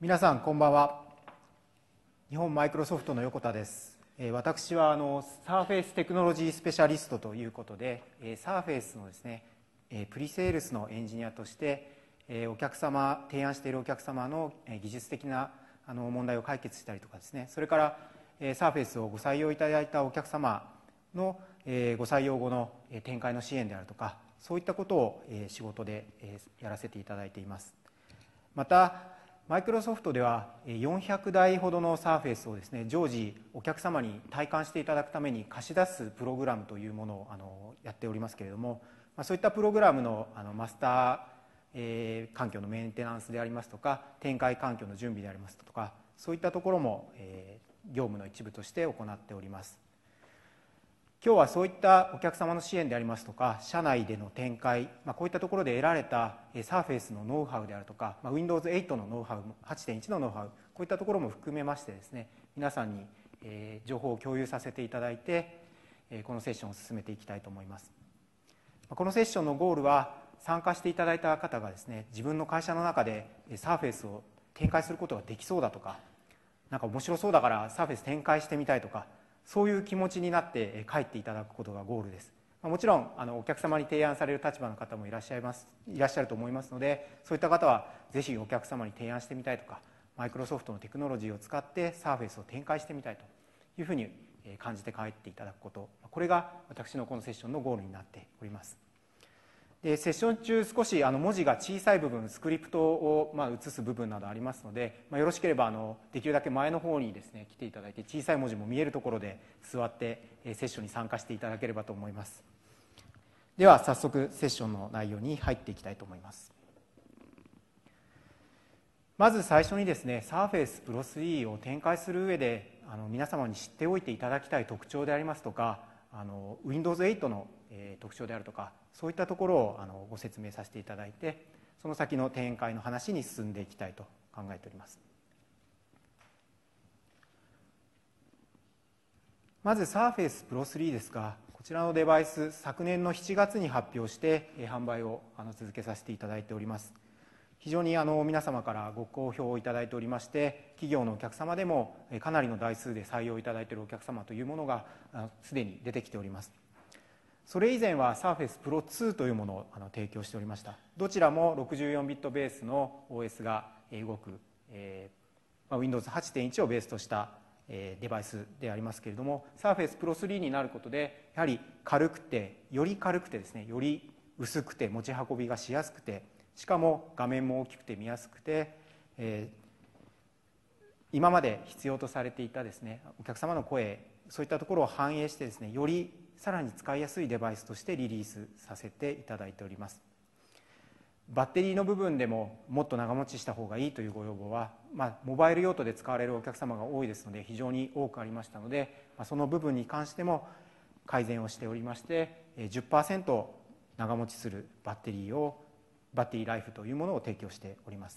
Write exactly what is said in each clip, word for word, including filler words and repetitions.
皆さんこんばんは。日本マイクロソフトの横田です。私はあのサーフェイステクノロジースペシャリストということで、サーフェイスのですねプリセールスのエンジニアとしてお客様提案しているお客様の技術的なあの問題を解決したりとかですね、それからサーフェイスをご採用いただいたお客様のご採用後の展開の支援であるとか、そういったことを仕事でやらせていただいています。またマイクロソフトではよんひゃくだいほどのサーフェイスをですね常時お客様に体感していただくために貸し出すプログラムというものをあのやっておりますけれども、そういったプログラムのあのマスター、えー、環境のメンテナンスでありますとか、展開環境の準備でありますとか、そういったところも、えー、業務の一部として行っております。今日はそういったお客様の支援でありますとか、社内での展開、まあ、こういったところで得られたサーフェイスのノウハウであるとか、まあ、ウィンドウズエイト のノウハウ、はちてんいち のノウハウ、こういったところも含めましてですね、皆さんに、えー、情報を共有させていただいて、えー、このセッションを進めていきたいと思います。このセッションのゴールは、参加していただいた方がですね、自分の会社の中でサーフェイスを展開することができそうだとか、なんか面白そうだからサーフェイス展開してみたいとか、そういう気持ちになって帰っていただくことがゴールです。もちろんあのお客様に提案される立場の方もいらっしゃいますいらっしゃると思いますので、そういった方はぜひお客様に提案してみたいとか、マイクロソフトのテクノロジーを使ってサーフェイスを展開してみたいというふうに感じて帰っていただくこと、これが私のこのセッションのゴールになっております。でセッション中少しあの文字が小さい部分、スクリプトをまあ写す部分などありますので、まあ、よろしければあのできるだけ前の方にですね来ていただいて、小さい文字も見えるところで座ってセッションに参加していただければと思います。では早速セッションの内容に入っていきたいと思います。まず最初にですね、サーフェイスプロスリーを展開する上であの皆様に知っておいていただきたい特徴でありますとか、あの ウィンドウズエイト の、えー、特徴であるとか、そういったところをあのご説明させていただいて、その先の展開の話に進んでいきたいと考えております。まず サーフェイスプロスリーですが、こちらのデバイス、昨年のしちがつに発表して販売をあの続けさせていただいております。非常にあの皆様からご好評をいただいておりまして、企業のお客様でもかなりの台数で採用いただいているお客様というものがすでに出てきております。それ以前は サーフェイスプロツーというものをあの提供しておりました。どちらも ろくじゅうよんビット ベースの オーエス が動く、えーまあ、ウィンドウズはちてんいち をベースとした、えー、デバイスでありますけれども、 サーフェイスプロスリーになることでやはり軽くて、より軽くてですね、より薄くて持ち運びがしやすくて、しかも画面も大きくて見やすくて、えー、今まで必要とされていたですねお客様の声、そういったところを反映してですね、よりさらに使いやすいデバイスとしてリリースさせていただいております。バッテリーの部分でももっと長持ちした方がいいというご要望は、まあ、モバイル用途で使われるお客様が多いですので非常に多くありましたので、その部分に関しても改善をしておりまして、 じゅっパーセント 長持ちするバッテリーをバッテリーライフというものを提供しております。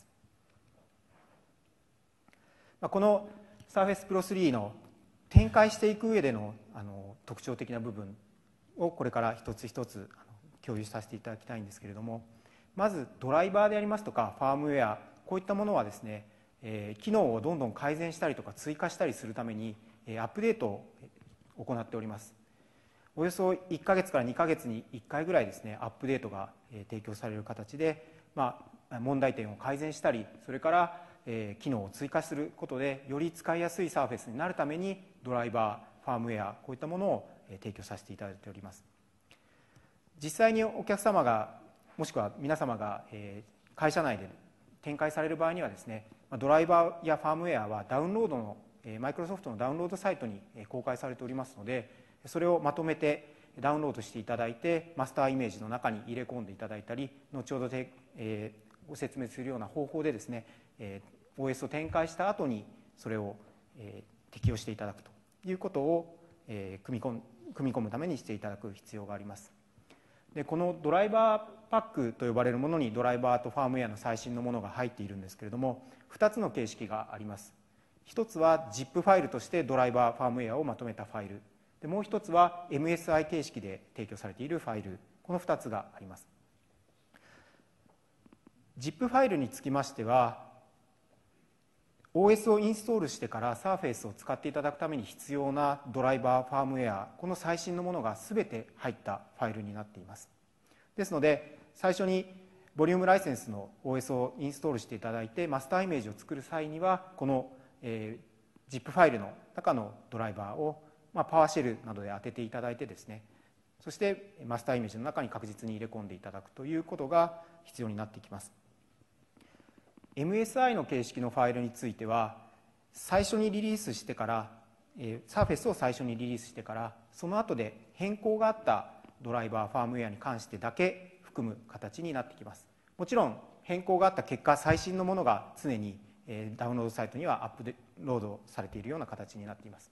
この サーフェイスプロスリーの展開していく上でのあの特徴的な部分をこれから一つ一つあの共有させていただきたいんですけれども、まずドライバーでありますとかファームウェア、こういったものはですね、えー、機能をどんどん改善したりとか追加したりするために、えー、アップデートを行っております。およそいっかげつからにかげつにいっかいぐらいですね、アップデートが提供される形で、まあ、問題点を改善したり、それから、えー、機能を追加することでより使いやすいサーフェイスになるためにドライバー、ファームウェア、こういったものを提供させていただいております。実際にお客様がもしくは皆様が、えー、会社内で展開される場合にはですね、ドライバーやファームウェアはダウンロードのマイクロソフトのダウンロードサイトに公開されておりますので、それをまとめてダウンロードしていただいて、マスターイメージの中に入れ込んでいただいたり、後ほどで、えー、ご説明するような方法でですね、えー、オーエス を展開した後にそれを、えー、適用していただくということを、えー、組み込む、組み込むためにしていただく必要があります。でこのドライバーパックと呼ばれるものにドライバーとファームウェアの最新のものが入っているんですけれども、ふたつの形式があります。一つは ジップ ファイルとしてドライバー、ファームウェアをまとめたファイルで、もう一つは エムエスアイ 形式で提供されているファイル、このふたつがあります。 ジップ ファイルにつきましては、 オーエス をインストールしてから Surface を使っていただくために必要なドライバー、ファームウェア、この最新のものが全て入ったファイルになっています。ですので、最初にボリュームライセンスの オーエス をインストールしていただいて、マスターイメージを作る際には、この、えー、ジップ ファイルの中のドライバーを、まあ、パワーシェルなどで当てていただいてですね、そしてマスターイメージの中に確実に入れ込んでいただくということが必要になってきます。エムエスアイ の形式のファイルについては、最初にリリースしてから、えー、Surface を最初にリリースしてから、その後で変更があったドライバー、ファームウェアに関してだけ含む形になってきます。もちろん変更があった結果、最新のものが常に、えー、ダウンロードサイトにはアップロードされているような形になっています。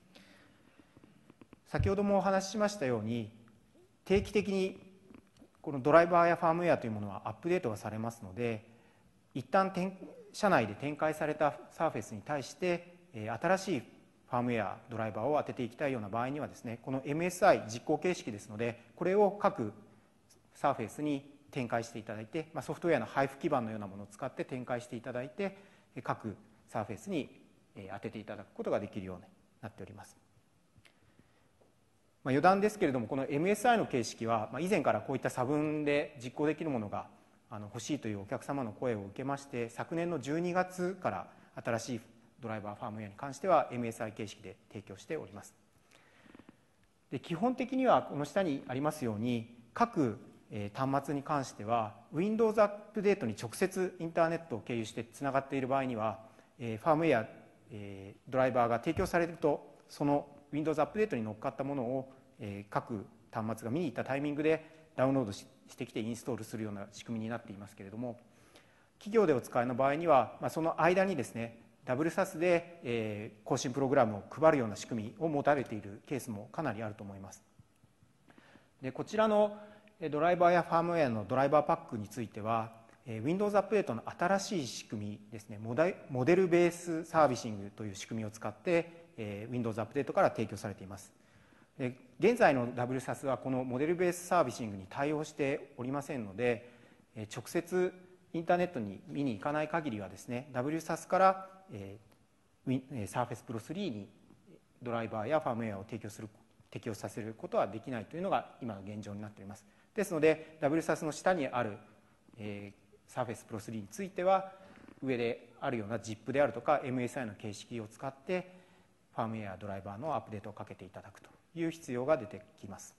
先ほどもお話ししましたように、定期的にこのドライバーやファームウェアというものはアップデートがされますので、一旦社内で展開された Surface に対して新しいファームウェア、ドライバーを当てていきたいような場合にはですね、この エムエスアイ 実行形式ですので、これを各 Surface に展開していただいて、ソフトウェアの配布基盤のようなものを使って展開していただいて、各 Surface に当てていただくことができるようになっております。まあ、余談ですけれども、この エムエスアイ の形式は、まあ、以前からこういった差分で実行できるものがあの欲しいというお客様の声を受けまして、昨年のじゅうにがつから新しいドライバー、ファームウェアに関しては エムエスアイ 形式で提供しております。で、基本的にはこの下にありますように、各端末に関しては Windows アップデートに直接インターネットを経由してつながっている場合には、ファームウェア、ドライバーが提供されると、その Windows アップデートに乗っかったものを各端末が見に行ったタイミングでダウンロードしてきてインストールするような仕組みになっていますけれども、企業でお使いの場合には、まあ、その間にですね、ダブルサスで、えー、更新プログラムを配るような仕組みを持たれているケースもかなりあると思います。で、こちらのドライバーやファームウェアのドライバーパックについては、Windows アップデートの新しい仕組みですね、モデルベースサービシングという仕組みを使って、えー、Windows アップデートから提供されています。で、現在の ダブリューサス はこのモデルベースサービシングに対応しておりませんので、直接インターネットに見に行かない限りはですね、 ダブリューサス から、えー、Surface Pro スリーにドライバーやファームウェアを提供する適用させることはできないというのが今の現状になっております。ですので ダブリューサス の下にある、えー、Surface Pro スリーについては上であるような ジップ であるとか エムエスアイ の形式を使ってファームウェア、ドライバーのアップデートをかけていただくという必要が出てきます。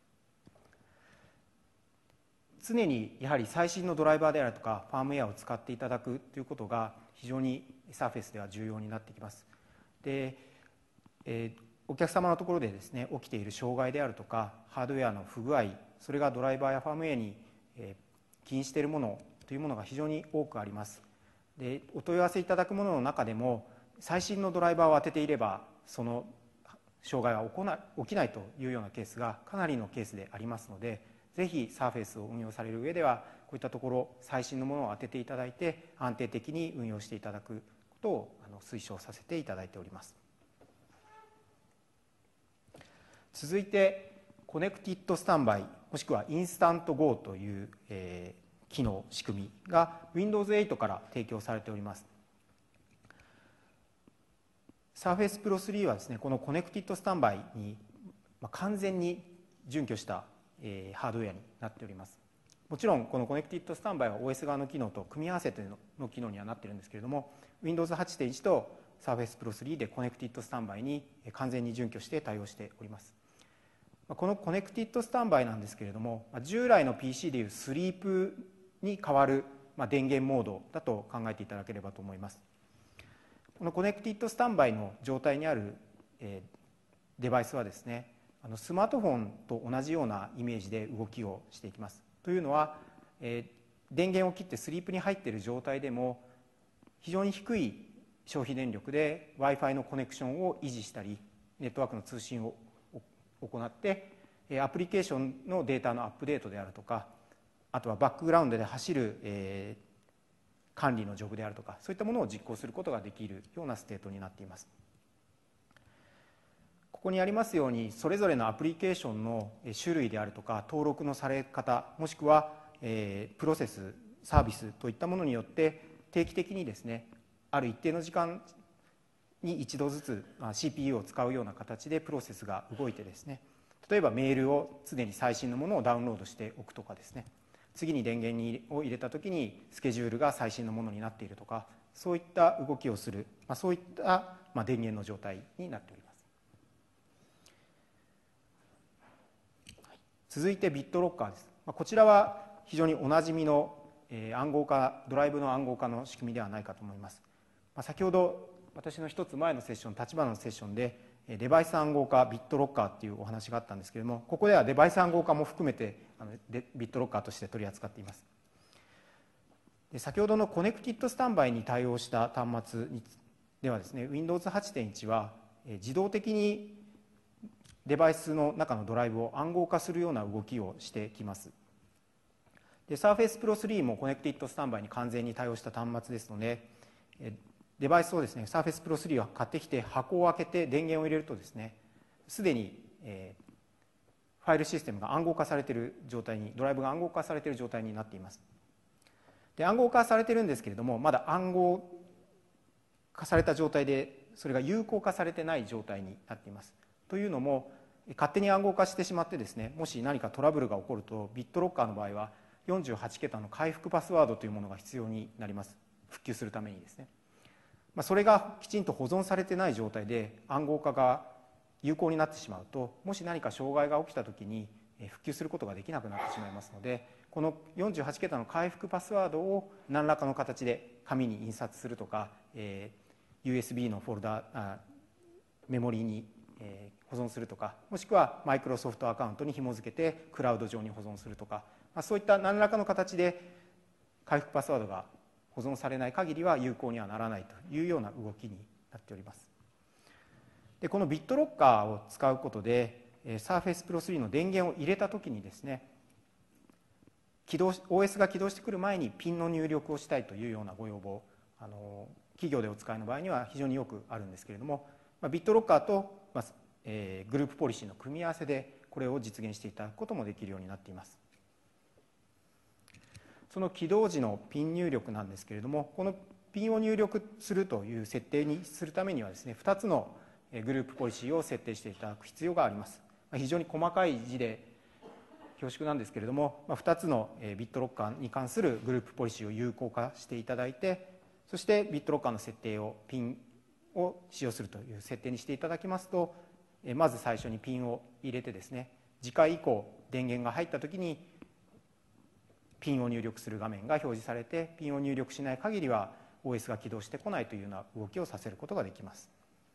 常にやはり最新のドライバーであるとかファームウェアを使っていただくということが非常に Surface では重要になってきます。で、えー、お客様のところでですね、起きている障害であるとかハードウェアの不具合、それがドライバーやファームウェアに、えー、起因しているものというものが非常に多くあります。で、お問い合わせいただくものの中でも最新のドライバーを当てていればその障害は起こな起きないというようなケースがかなりのケースでありますので、ぜひ Surface を運用される上ではこういったところ最新のものを当てていただいて安定的に運用していただくことをあの推奨させていただいております。続いてコネクティッドスタンバイもしくはインスタント ゴー という、えー、機能仕組みが ウィンドウズエイト から提供されております。Surface Pro スリーはですね、このコネクティッドスタンバイに完全に準拠した、えー、ハードウェアになっております。もちろんこのコネクティッドスタンバイは オーエス 側の機能と組み合わせて の, の機能にはなっているんですけれども、 ウィンドウズはちてんいち と Surface Pro スリーでコネクティッドスタンバイに完全に準拠して対応しております。このコネクティッドスタンバイなんですけれども、従来の ピーシー でいうスリープに代わる電源モードだと考えていただければと思います。このコネクティッドスタンバイの状態にある、えー、デバイスはですね、あのスマートフォンと同じようなイメージで動きをしていきます。というのは、えー、電源を切ってスリープに入っている状態でも非常に低い消費電力で Wi-Fi のコネクションを維持したりネットワークの通信を行ってアプリケーションのデータのアップデートであるとか、あとはバックグラウンドで走る、えー管理のジョブであるとか、そういったものを実行することができるようなステートになっています。ここにありますように、それぞれのアプリケーションの種類であるとか登録のされ方、もしくは、えー、プロセス、サービスといったものによって定期的にですね、 ある一定の時間に一度ずつ シーピーユー を使うような形でプロセスが動いてですね、例えばメールを常に最新のものをダウンロードしておくとかですね、次に電源にを入れた時にスケジュールが最新のものになっているとか、そういった動きをする、まあ、そういった、まあ、電源の状態になっております。続いてビットロッカーです。まあ、こちらは非常におなじみの、えー、暗号化、ドライブの暗号化の仕組みではないかと思います。まあ、先ほど私の一つ前のセッション、立花のセッションでデバイス暗号化、ビットロッカーっていうお話があったんですけれども、ここではデバイス暗号化も含めてあのビットロッカーとして取り扱っています。で先ほどのコネクティッドスタンバイに対応した端末にではですね、ウィンドウズはちてんいち は自動的にデバイスの中のドライブを暗号化するような動きをしてきます。で Surface Pro スリーもコネクティッドスタンバイに完全に対応した端末ですので、デバイスをですね、Surface Pro スリーを買ってきて箱を開けて電源を入れるとですね、すでに、えー、ファイルシステムが暗号化されている状態に、ドライブが暗号化されている状態になっています。で暗号化されているんですけれども、まだ暗号化された状態でそれが有効化されてない状態になっています。というのも、勝手に暗号化してしまってですね、もし何かトラブルが起こると、ビットロッカーの場合はよんじゅうはちけたの回復パスワードというものが必要になります。復旧するためにですね。まあ、それがきちんと保存されてない状態で暗号化が有効になってしまうと、もし何か障害が起きたときに復旧することができなくなってしまいますので、このよんじゅうはちけたの回復パスワードを何らかの形で紙に印刷するとか、えー、ユーエスビー のフォルダあメモリーに、えー、保存するとか、もしくはマイクロソフトアカウントに紐付けてクラウド上に保存するとか、まあ、そういった何らかの形で回復パスワードが保存されない限りは有効にはならないというような動きになっております。でこのビットロッカーを使うことで Surface Pro スリーの電源を入れたときにですね、起動 オーエス が起動してくる前にピンの入力をしたいというようなご要望、あの企業でお使いの場合には非常によくあるんですけれども、まあ、ビットロッカーと、まあえー、グループポリシーの組み合わせでこれを実現していただくこともできるようになっています。その起動時のピン入力なんですけれども、このピンを入力するという設定にするためにはですね、ふたつのグループポリシーを設定していただく必要があります。非常に細かい字で恐縮なんですけれども、ふたつのビットロッカーに関するグループポリシーを有効化していただいて、そしてビットロッカーの設定をピンを使用するという設定にしていただきますと、まず最初にピンを入れてですね、次回以降電源が入ったときにピンを入力する画面が表示されて、ピンを入力しない限りは オーエス が起動してこないというような動きをさせることができます。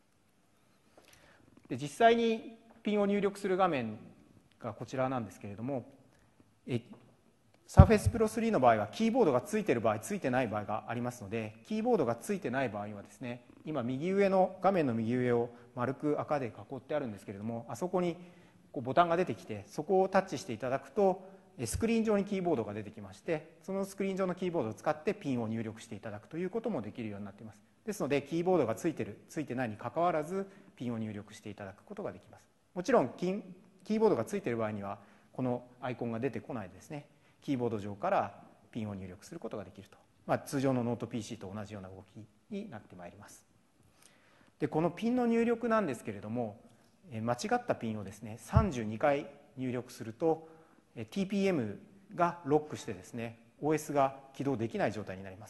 で実際にピンを入力する画面がこちらなんですけれども、え Surface Pro スリーの場合はキーボードがついている場合、ついてない場合がありますので、キーボードがついてない場合はですね、今右上の画面の右上を丸く赤で囲ってあるんですけれども、あそこにこうボタンが出てきて、そこをタッチしていただくとスクリーン上にキーボードが出てきまして、そのスクリーン上のキーボードを使ってピンを入力していただくということもできるようになっています。ですのでキーボードがついてるついてないにかかわらずピンを入力していただくことができます。もちろんキーキーボードがついている場合にはこのアイコンが出てこないですね。キーボード上からピンを入力することができると、まあ、通常のノート ピーシー と同じような動きになってまいります。でこのピンの入力なんですけれども、間違ったピンをですねさんじゅうにかい入力すると ティーピーエム がロックしてですね オーエス が起動できない状態になります。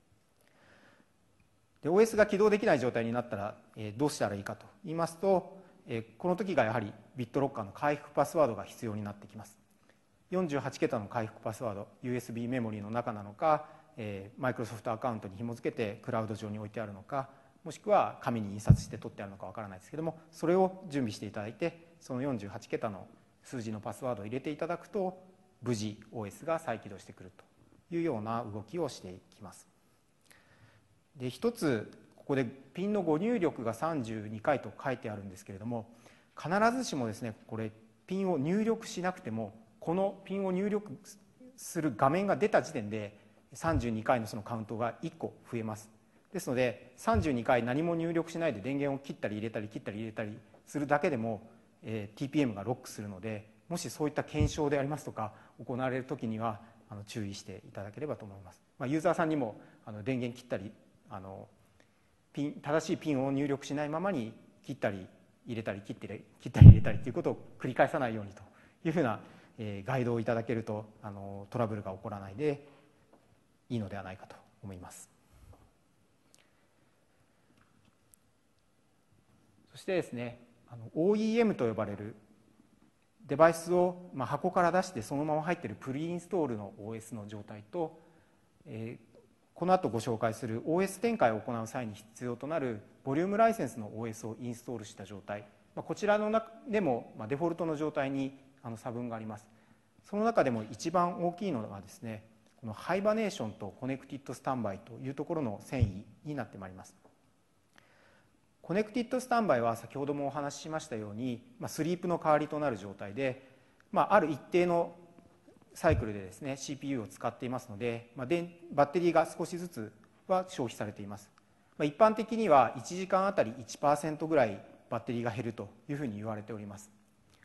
で オーエス が起動できない状態になったらどうしたらいいかと言いますと、この時がやはりビットロッカーの回復パスワードが必要になってきます。よんじゅうはちけたの回復パスワード、 ユーエスビー メモリーの中なのか、マイクロソフトアカウントに紐付けてクラウド上に置いてあるのか、もしくは紙に印刷して取ってあるのかわからないですけども、それを準備していただいて、そのよんじゅうはちけたの数字のパスワードを入れていただくと無事 オーエス が再起動してくるというような動きをしていきます。で一つここでピンのご入力がさんじゅうにかいと書いてあるんですけれども、必ずしもですねこれピンを入力しなくても、このピンを入力する画面が出た時点でさんじゅうにかいのそのカウントがいっこ増えます。ですのでさんじゅうにかい何も入力しないで電源を切ったり入れたり切ったり入れたりするだけでも、えー、ティーピーエム がロックするので、もしそういった検証でありますとか行われるときにはあの注意していただければと思います。まあ、ユーザーさんにもあの電源切ったりあのピン正しいピンを入力しないままに切ったり入れたり切って切ったり入れたりということを繰り返さないようにというふうな、えー、ガイドをいただけるとあのトラブルが起こらないでいいのではないかと思います。そしてですね、あの オーイーエム と呼ばれるデバイスを、まあ、箱から出してそのまま入っているプリインストールの オーエス の状態と、えー、この後ご紹介する オーエス 展開を行う際に必要となるボリュームライセンスの オーエス をインストールした状態、まあ、こちらの中でも、まあ、デフォルトの状態にあの差分があります。その中でも一番大きいのがですね、このハイバネーションとコネクティッドスタンバイというところの遷移になってまいります。コネクティッドスタンバイは先ほどもお話ししましたように、まあ、スリープの代わりとなる状態で、まあ、ある一定のサイクルでですね シーピーユー を使っていますので、まあ、でバッテリーが少しずつは消費されています。まあ、一般的にはいちじかんあたり いちパーセント ぐらいバッテリーが減るというふうに言われております。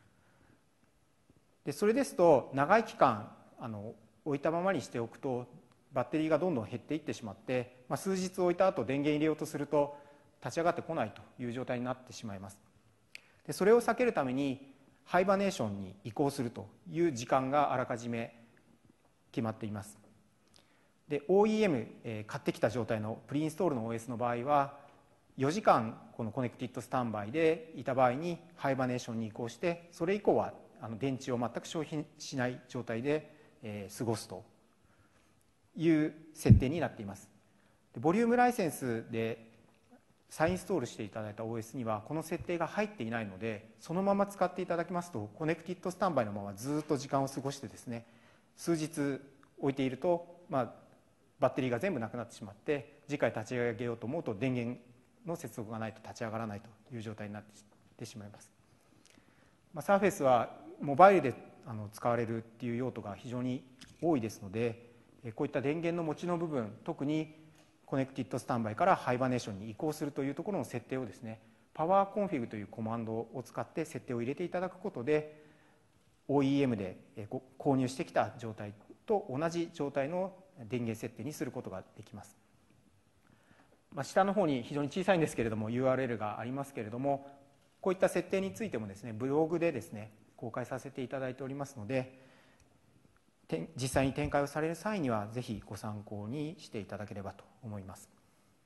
でそれですと長い期間あの置いたままにしておくとバッテリーがどんどん減っていってしまって、まあ、数日置いた後電源入れようとすると立ち上がってこないという状態になってしまいます。でそれを避けるためにハイバネーションに移行するという時間があらかじめ決まっています。で オーイーエム、えー、買ってきた状態のプリインストールの オーエス の場合はよじかんこのコネクティッドスタンバイでいた場合にハイバネーションに移行してそれ以降はあの電池を全く消費しない状態で、えー、過ごすという設定になっています。でボリュームライセンスで再インストールしていただいた オーエス にはこの設定が入っていないのでそのまま使っていただきますとコネクティッドスタンバイのままずっと時間を過ごしてですね数日置いていると、まあ、バッテリーが全部なくなってしまって次回立ち上げようと思うと電源の接続がないと立ち上がらないという状態になってしまいます。まあ、Surface はモバイルであの使われるっていう用途が非常に多いですのでこういった電源の持ちの部分特にコネクティッドスタンバイからハイバネーションに移行するというところの設定をですねパワーコンフィグというコマンドを使って設定を入れていただくことで オーイーエム で購入してきた状態と同じ状態の電源設定にすることができます。まあ、下の方に非常に小さいんですけれども ユーアールエル がありますけれどもこういった設定についてもですねブログでですね公開させていただいておりますので実際に展開をされる際にはぜひご参考にしていただければと思います。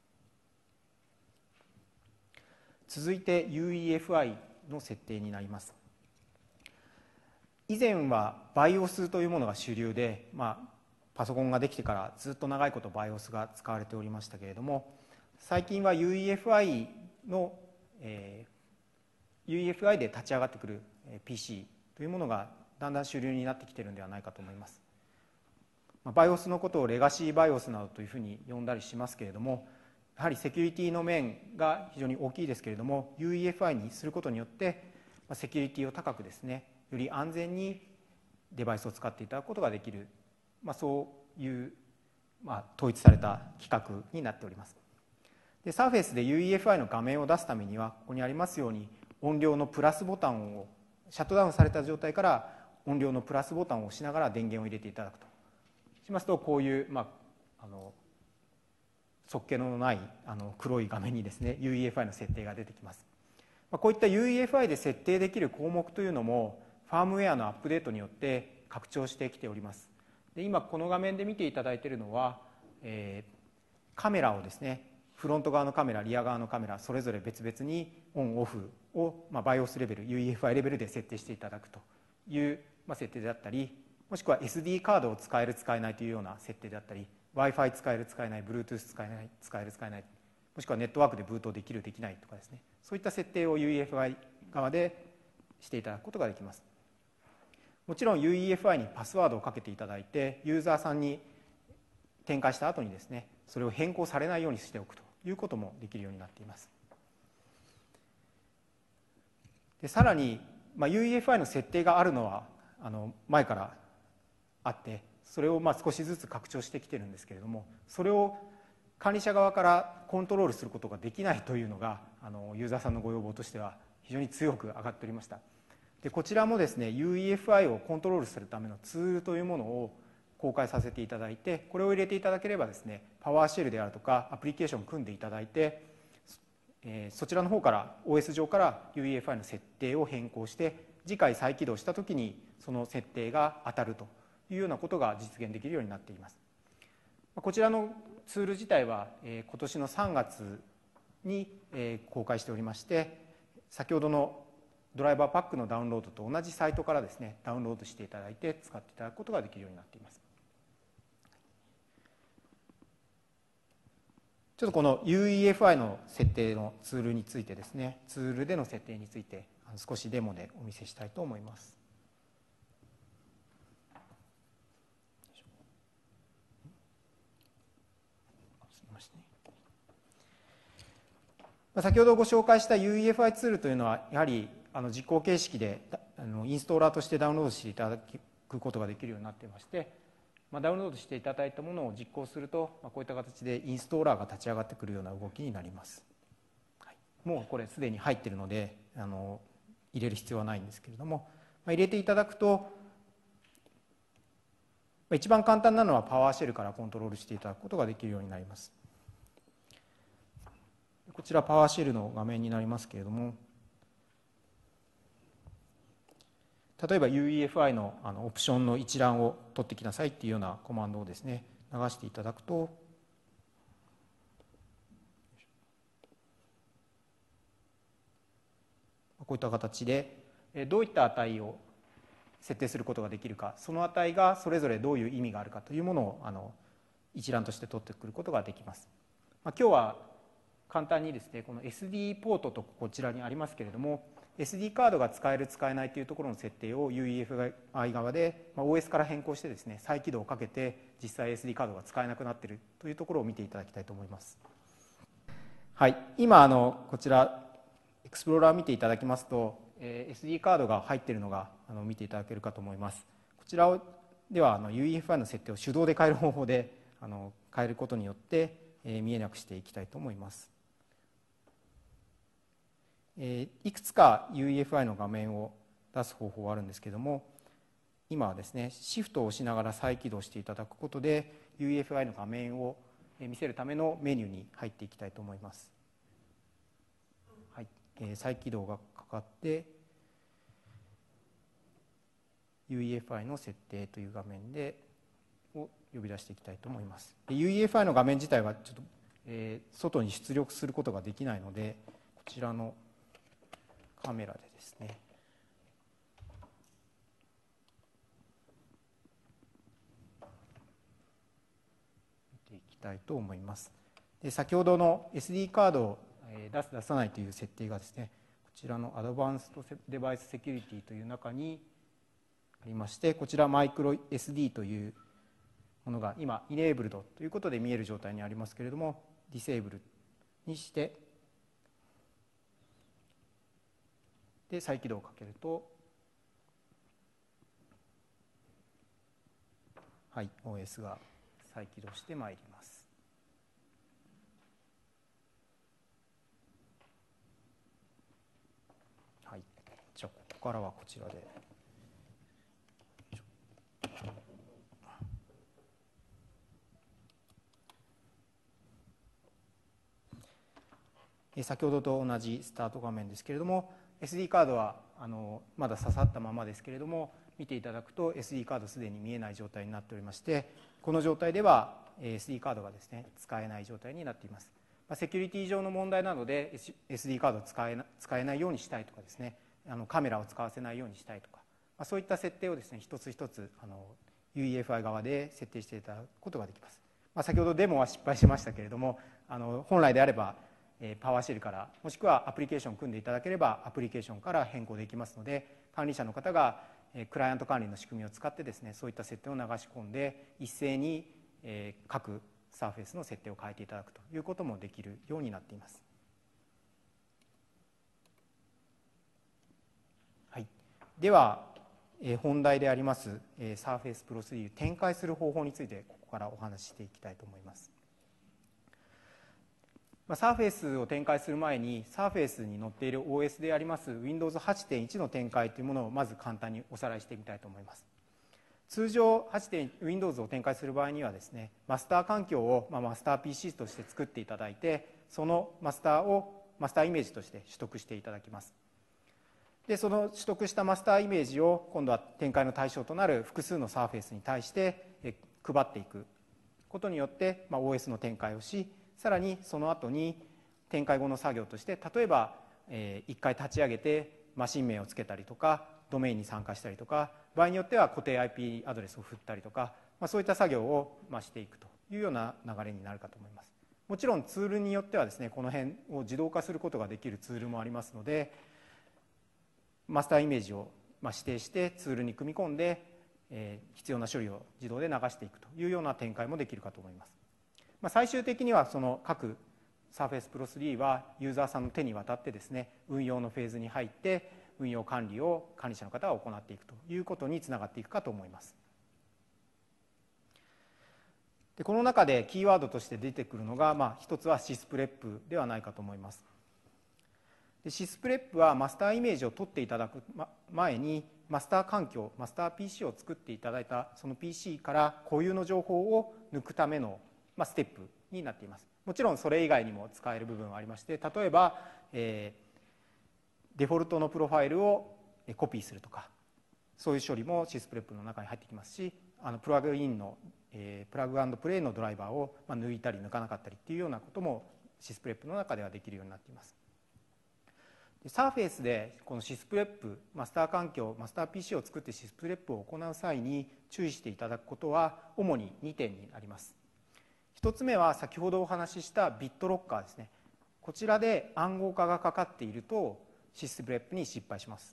続いて ユーイーエフアイ の設定になります。以前は バイオス というものが主流で、まあ、パソコンができてからずっと長いこと バイオス が使われておりましたけれども最近は ユーイーエフアイ の、えー、ユーイーエフアイ で立ち上がってくる ピーシー というものがだんだん主流になってきているのではないかと思います。バイオスのことをレガシーバイオスなどというふうに呼んだりしますけれどもやはりセキュリティの面が非常に大きいですけれども ユーイーエフアイ にすることによってセキュリティを高くですねより安全にデバイスを使っていただくことができる、まあ、そういう、まあ、統一された規格になっております。で Surface で ユーイーエフアイ の画面を出すためにはここにありますように音量のプラスボタンをシャットダウンされた状態から音量のプラスボタンを押しながら電源を入れていただくとしますとこういう、まあ、あの素っ気のないあの黒い画面にですね ユーイーエフアイ の設定が出てきます。まあ、こういった ユーイーエフアイ で設定できる項目というのもファームウェアのアップデートによって拡張してきております。で今この画面で見ていただいているのは、えー、カメラをですねフロント側のカメラリア側のカメラそれぞれ別々にオンオフを、まあ、バイオスレベル ユーイーエフアイ レベルで設定していただくという、まあ、設定であったりもしくは エスディー カードを使える使えないというような設定であったり Wi-Fi 使える使えない Bluetooth 使えない使える使えないもしくはネットワークでブートできるできないとかですねそういった設定を ユーイーエフアイ 側でしていただくことができます。もちろん ユーイーエフアイ にパスワードをかけていただいてユーザーさんに展開した後にですねそれを変更されないようにしておくということもできるようになっています。でさらに、まあ、ユーイーエフアイ の設定があるのはあの前からあってそれをまあ少しずつ拡張してきてるんですけれどもそれを管理者側からコントロールすることができないというのがあのユーザーさんのご要望としては非常に強く上がっておりました。でこちらもですね ユーイーエフアイ をコントロールするためのツールというものを公開させていただいて、これを入れていただければですね、パワーシェルであるとかアプリケーションを組んでいただいて、えー、そちらの方から オーエス 上から ユーイーエフアイ の設定を変更して、次回再起動したときにその設定が当たるというようなことが実現できるようになっています。こちらのツール自体は、えー、今年のさんがつに、えー、公開しておりまして、先ほどのドライバーパックのダウンロードと同じサイトからですね、ダウンロードしていただいて使っていただくことができるようになっています。ちょっとこの ユーイーエフアイ の設定のツールについてですね、ツールでの設定について少しデモでお見せしたいと思います。先ほどご紹介した ユーイーエフアイ ツールというのは、やはりあの実行形式であのインストーラーとしてダウンロードしていただくことができるようになっていまして、まあ、ダウンロードしていただいたものを実行すると、まあ、こういった形でインストーラーが立ち上がってくるような動きになります。はい、もうこれすでに入っているのであの入れる必要はないんですけれども、まあ、入れていただくと、まあ、一番簡単なのはパワーシェルからコントロールしていただくことができるようになります。こちらパワーシェルの画面になりますけれども、例えば ユーイーエフアイ の, あのオプションの一覧を取ってきなさいっていうようなコマンドをですね、流していただくと、こういった形でどういった値を設定することができるか、その値がそれぞれどういう意味があるかというものをあの一覧として取ってくることができます。まあ、今日は簡単にですね、この エスディー ポートとこちらにありますけれども、 エスディー カードが使える使えないというところの設定を ユーイーエフアイ 側で オーエス から変更してですね、再起動をかけて実際 エスディー カードが使えなくなっているというところを見ていただきたいと思います。はい、今あのこちらエクスプローラー見ていただきますと、えー、エスディー カードが入っているのがあの見ていただけるかと思います。こちらをではあの ユーイーエフアイ の設定を手動で変える方法であの変えることによって、えー、見えなくしていきたいと思います。いくつか ユーイーエフアイ の画面を出す方法はあるんですけれども、今はですね、シフトを押しながら再起動していただくことで ユーイーエフアイ の画面を見せるためのメニューに入っていきたいと思います。はい、再起動がかかって ユーイーエフアイ の設定という画面でを呼び出していきたいと思います。ユーイーエフアイ の画面自体はちょっと、えー、外に出力することができないので、こちらのカメラでですね、見ていきたいと思います。で、先ほどの エスディー カードを出す出さないという設定がですね、こちらのアドバンストデバイスセキュリティという中にありまして、こちらマイクロ エスディー というものが今イネーブルドということで見える状態にありますけれども、ディセーブルにしてで再起動をかけると、はい、オーエス が再起動してまいります。はい、じゃあここからはこちらで。先ほどと同じスタート画面ですけれども、エスディー カードはあのまだ刺さったままですけれども、見ていただくと エスディー カードすでに見えない状態になっておりまして、この状態では エスディー カードがですね使えない状態になっています。まあ、セキュリティ上の問題などで エスディー カードを使えな、使えないようにしたいとかですね、あのカメラを使わせないようにしたいとか、まあ、そういった設定をですね一つ一つあの ユーイーエフアイ 側で設定していただくことができます。まあ、先ほどデモは失敗しましたけれども、あの本来であればパワーシェルからもしくはアプリケーションを組んでいただければアプリケーションから変更できますので、管理者の方がクライアント管理の仕組みを使ってですね、そういった設定を流し込んで一斉に各サーフェイスの設定を変えていただくということもできるようになっています。はい、では本題でありますサーフェイスプロスリー展開する方法についてここからお話ししていきたいと思います。サーフェイスを展開する前に、サーフェイスに載っている オーエス であります ウィンドウズはちてんいち の展開というものをまず簡単におさらいしてみたいと思います。 通常 はちてん Windows を展開する場合にはですね、マスター環境を、まあ、マスター ピーシー として作っていただいて、そのマスターをマスターイメージとして取得していただきます。でその取得したマスターイメージを今度は展開の対象となる複数のサーフェイスに対して配っていくことによって、まあ、オーエス の展開をし、さらにその後に展開後の作業として、例えば、えー、いっかい立ち上げてマシン名をつけたりとか、ドメインに参加したりとか、場合によっては固定 アイピー アドレスを振ったりとか、まあ、そういった作業を、まあ、していくというような流れになるかと思います。もちろんツールによってはですね、この辺を自動化することができるツールもありますので、マスターイメージを、まあ、指定してツールに組み込んで、えー、必要な処理を自動で流していくというような展開もできるかと思います。まあ、最終的にはその各 Surface Pro スリーはユーザーさんの手に渡ってですね、運用のフェーズに入って運用管理を管理者の方が行っていくということにつながっていくかと思います。でこの中でキーワードとして出てくるのが、まあ、一つはシスプレップではないかと思います。でシスプレップはマスターイメージを取っていただく前に、マスター環境、マスター ピーシー を作っていただいたその ピーシー から固有の情報を抜くための、まあ、ステップになっています。もちろんそれ以外にも使える部分はありまして、例えば、えー、デフォルトのプロファイルをコピーするとか、そういう処理もシスプレップの中に入ってきますし、あのプラグインの、えー、プラグ&プレイのドライバーを、まあ、抜いたり抜かなかったりっていうようなこともシスプレップの中ではできるようになっています。サーフェイスでこのシスプレップ、マスター環境、マスター ピーシー を作ってシスプレップを行う際に注意していただくことは主ににてんになります。一つ目は先ほどお話ししたビットロッカーですね。こちらで暗号化がかかっているとシスプレップに失敗します。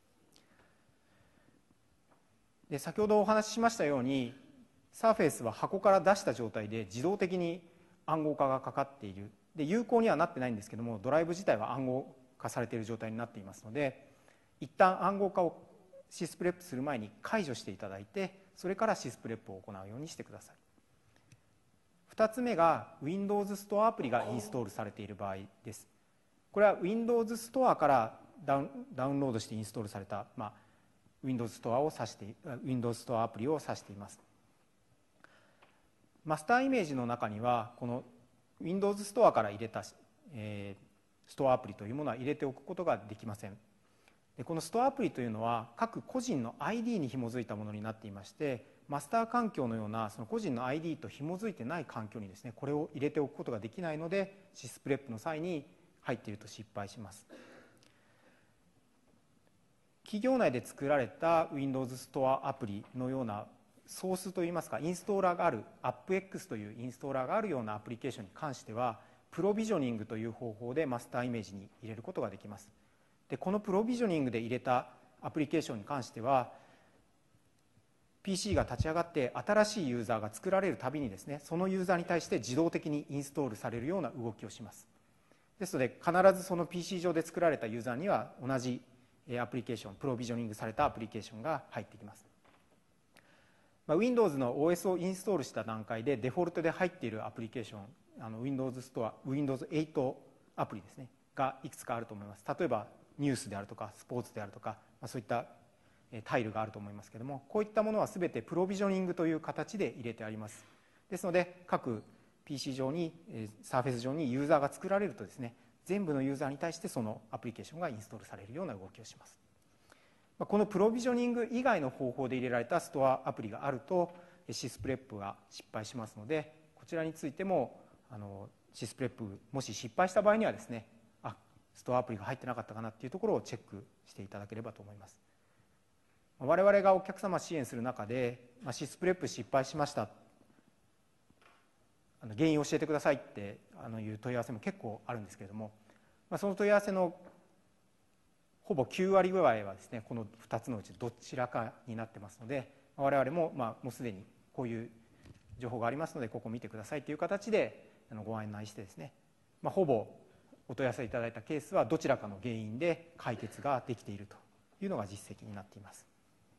で先ほどお話ししましたように、サーフェイスは箱から出した状態で自動的に暗号化がかかっている。で有効にはなってないんですけども、ドライブ自体は暗号化されている状態になっていますので、一旦暗号化をシスプレップする前に解除していただいて、それからシスプレップを行うようにしてください。ふたつめが Windows ストアアプリがインストールされている場合です。これは Windows ストアからダウン、ダウンロードしてインストールされた、まあ、Windows ストアを指して Windows ストアアプリを指しています。マスターイメージの中にはこの Windows ストアから入れた、えーストアアプリというものは入れておくことができません。でこのストアアプリというのは各個人の アイディー に紐づいたものになっていまして、マスター環境のようなその個人の アイディー と紐づいてない環境にですね、これを入れておくことができないので、シスプレップの際に入っていると失敗します。企業内で作られた Windows ストアアプリのようなソースといいますか、インストーラーがある アップエックス というインストーラーがあるようなアプリケーションに関しては、プロビジョニングという方法でマスターイメージに入れることができます。でこのプロビジョニングで入れたアプリケーションに関しては、 ピーシー が立ち上がって新しいユーザーが作られるたびにですね、そのユーザーに対して自動的にインストールされるような動きをします。ですので必ずその ピーシー 上で作られたユーザーには同じアプリケーション、プロビジョニングされたアプリケーションが入ってきます。まあ、Windows の オーエス をインストールした段階でデフォルトで入っているアプリケーション、あの Windows ストア、Windows エイトアプリですねがいくつかあると思います。例えばニュースであるとかスポーツであるとか、まあ、そういったタイルがあると思いますけれども、こういったものは全てプロビジョニングという形で入れてあります。ですので各 ピーシー 上に、Surface 上にユーザーが作られるとですね、全部のユーザーに対してそのアプリケーションがインストールされるような動きをします。このプロビジョニング以外の方法で入れられたストアアプリがあるとシスプレップが失敗しますので、こちらについてもあのシスプレップもし失敗した場合にはですね、あストアアプリが入ってなかったかなっていうところをチェックしていただければと思います。我々がお客様支援する中で、まあ、シスプレップ失敗しました、あの原因を教えてくださいってあのいう問い合わせも結構あるんですけれども、まあ、その問い合わせのほぼきゅうわりぐらいはですね、このふたつのうちどちらかになってますので、我々もまあもうすでにこういう情報がありますのでここ見てくださいという形でご案内してですね、まあ、ほぼお問い合わせいただいたケースはどちらかの原因で解決ができているというのが実績になっています。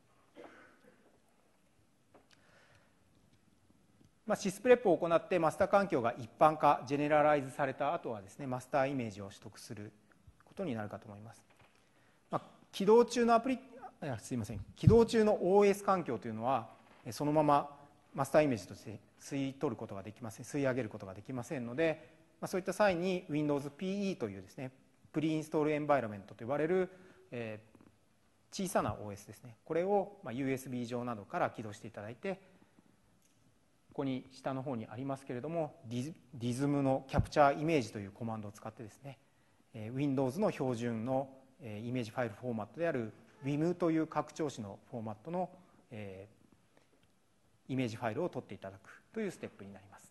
まあ、シスプレップを行ってマスター環境が一般化、ジェネラライズされた後はですね、マスターイメージを取得することになるかと思います。まあ、起動中のアプリ、すいません、起動中の オーエス 環境というのは、 そのままマスターイメージとして吸い取ることができません、吸い上げることができませんので、まあ、そういった際に ウィンドウズピーイー というですね、プリインストールエンバイロメントと呼ばれる、えー、小さな オーエス ですね、これをまあ ユーエスビー 上などから起動していただいて、ここに下の方にありますけれども、ディズ、ディズムのキャプチャーイメージというコマンドを使ってですね、えー、Windows の標準の、えー、イメージファイルフォーマットである ウィム という拡張子のフォーマットの、えー、イメージファイルを取っていただくというステップになります。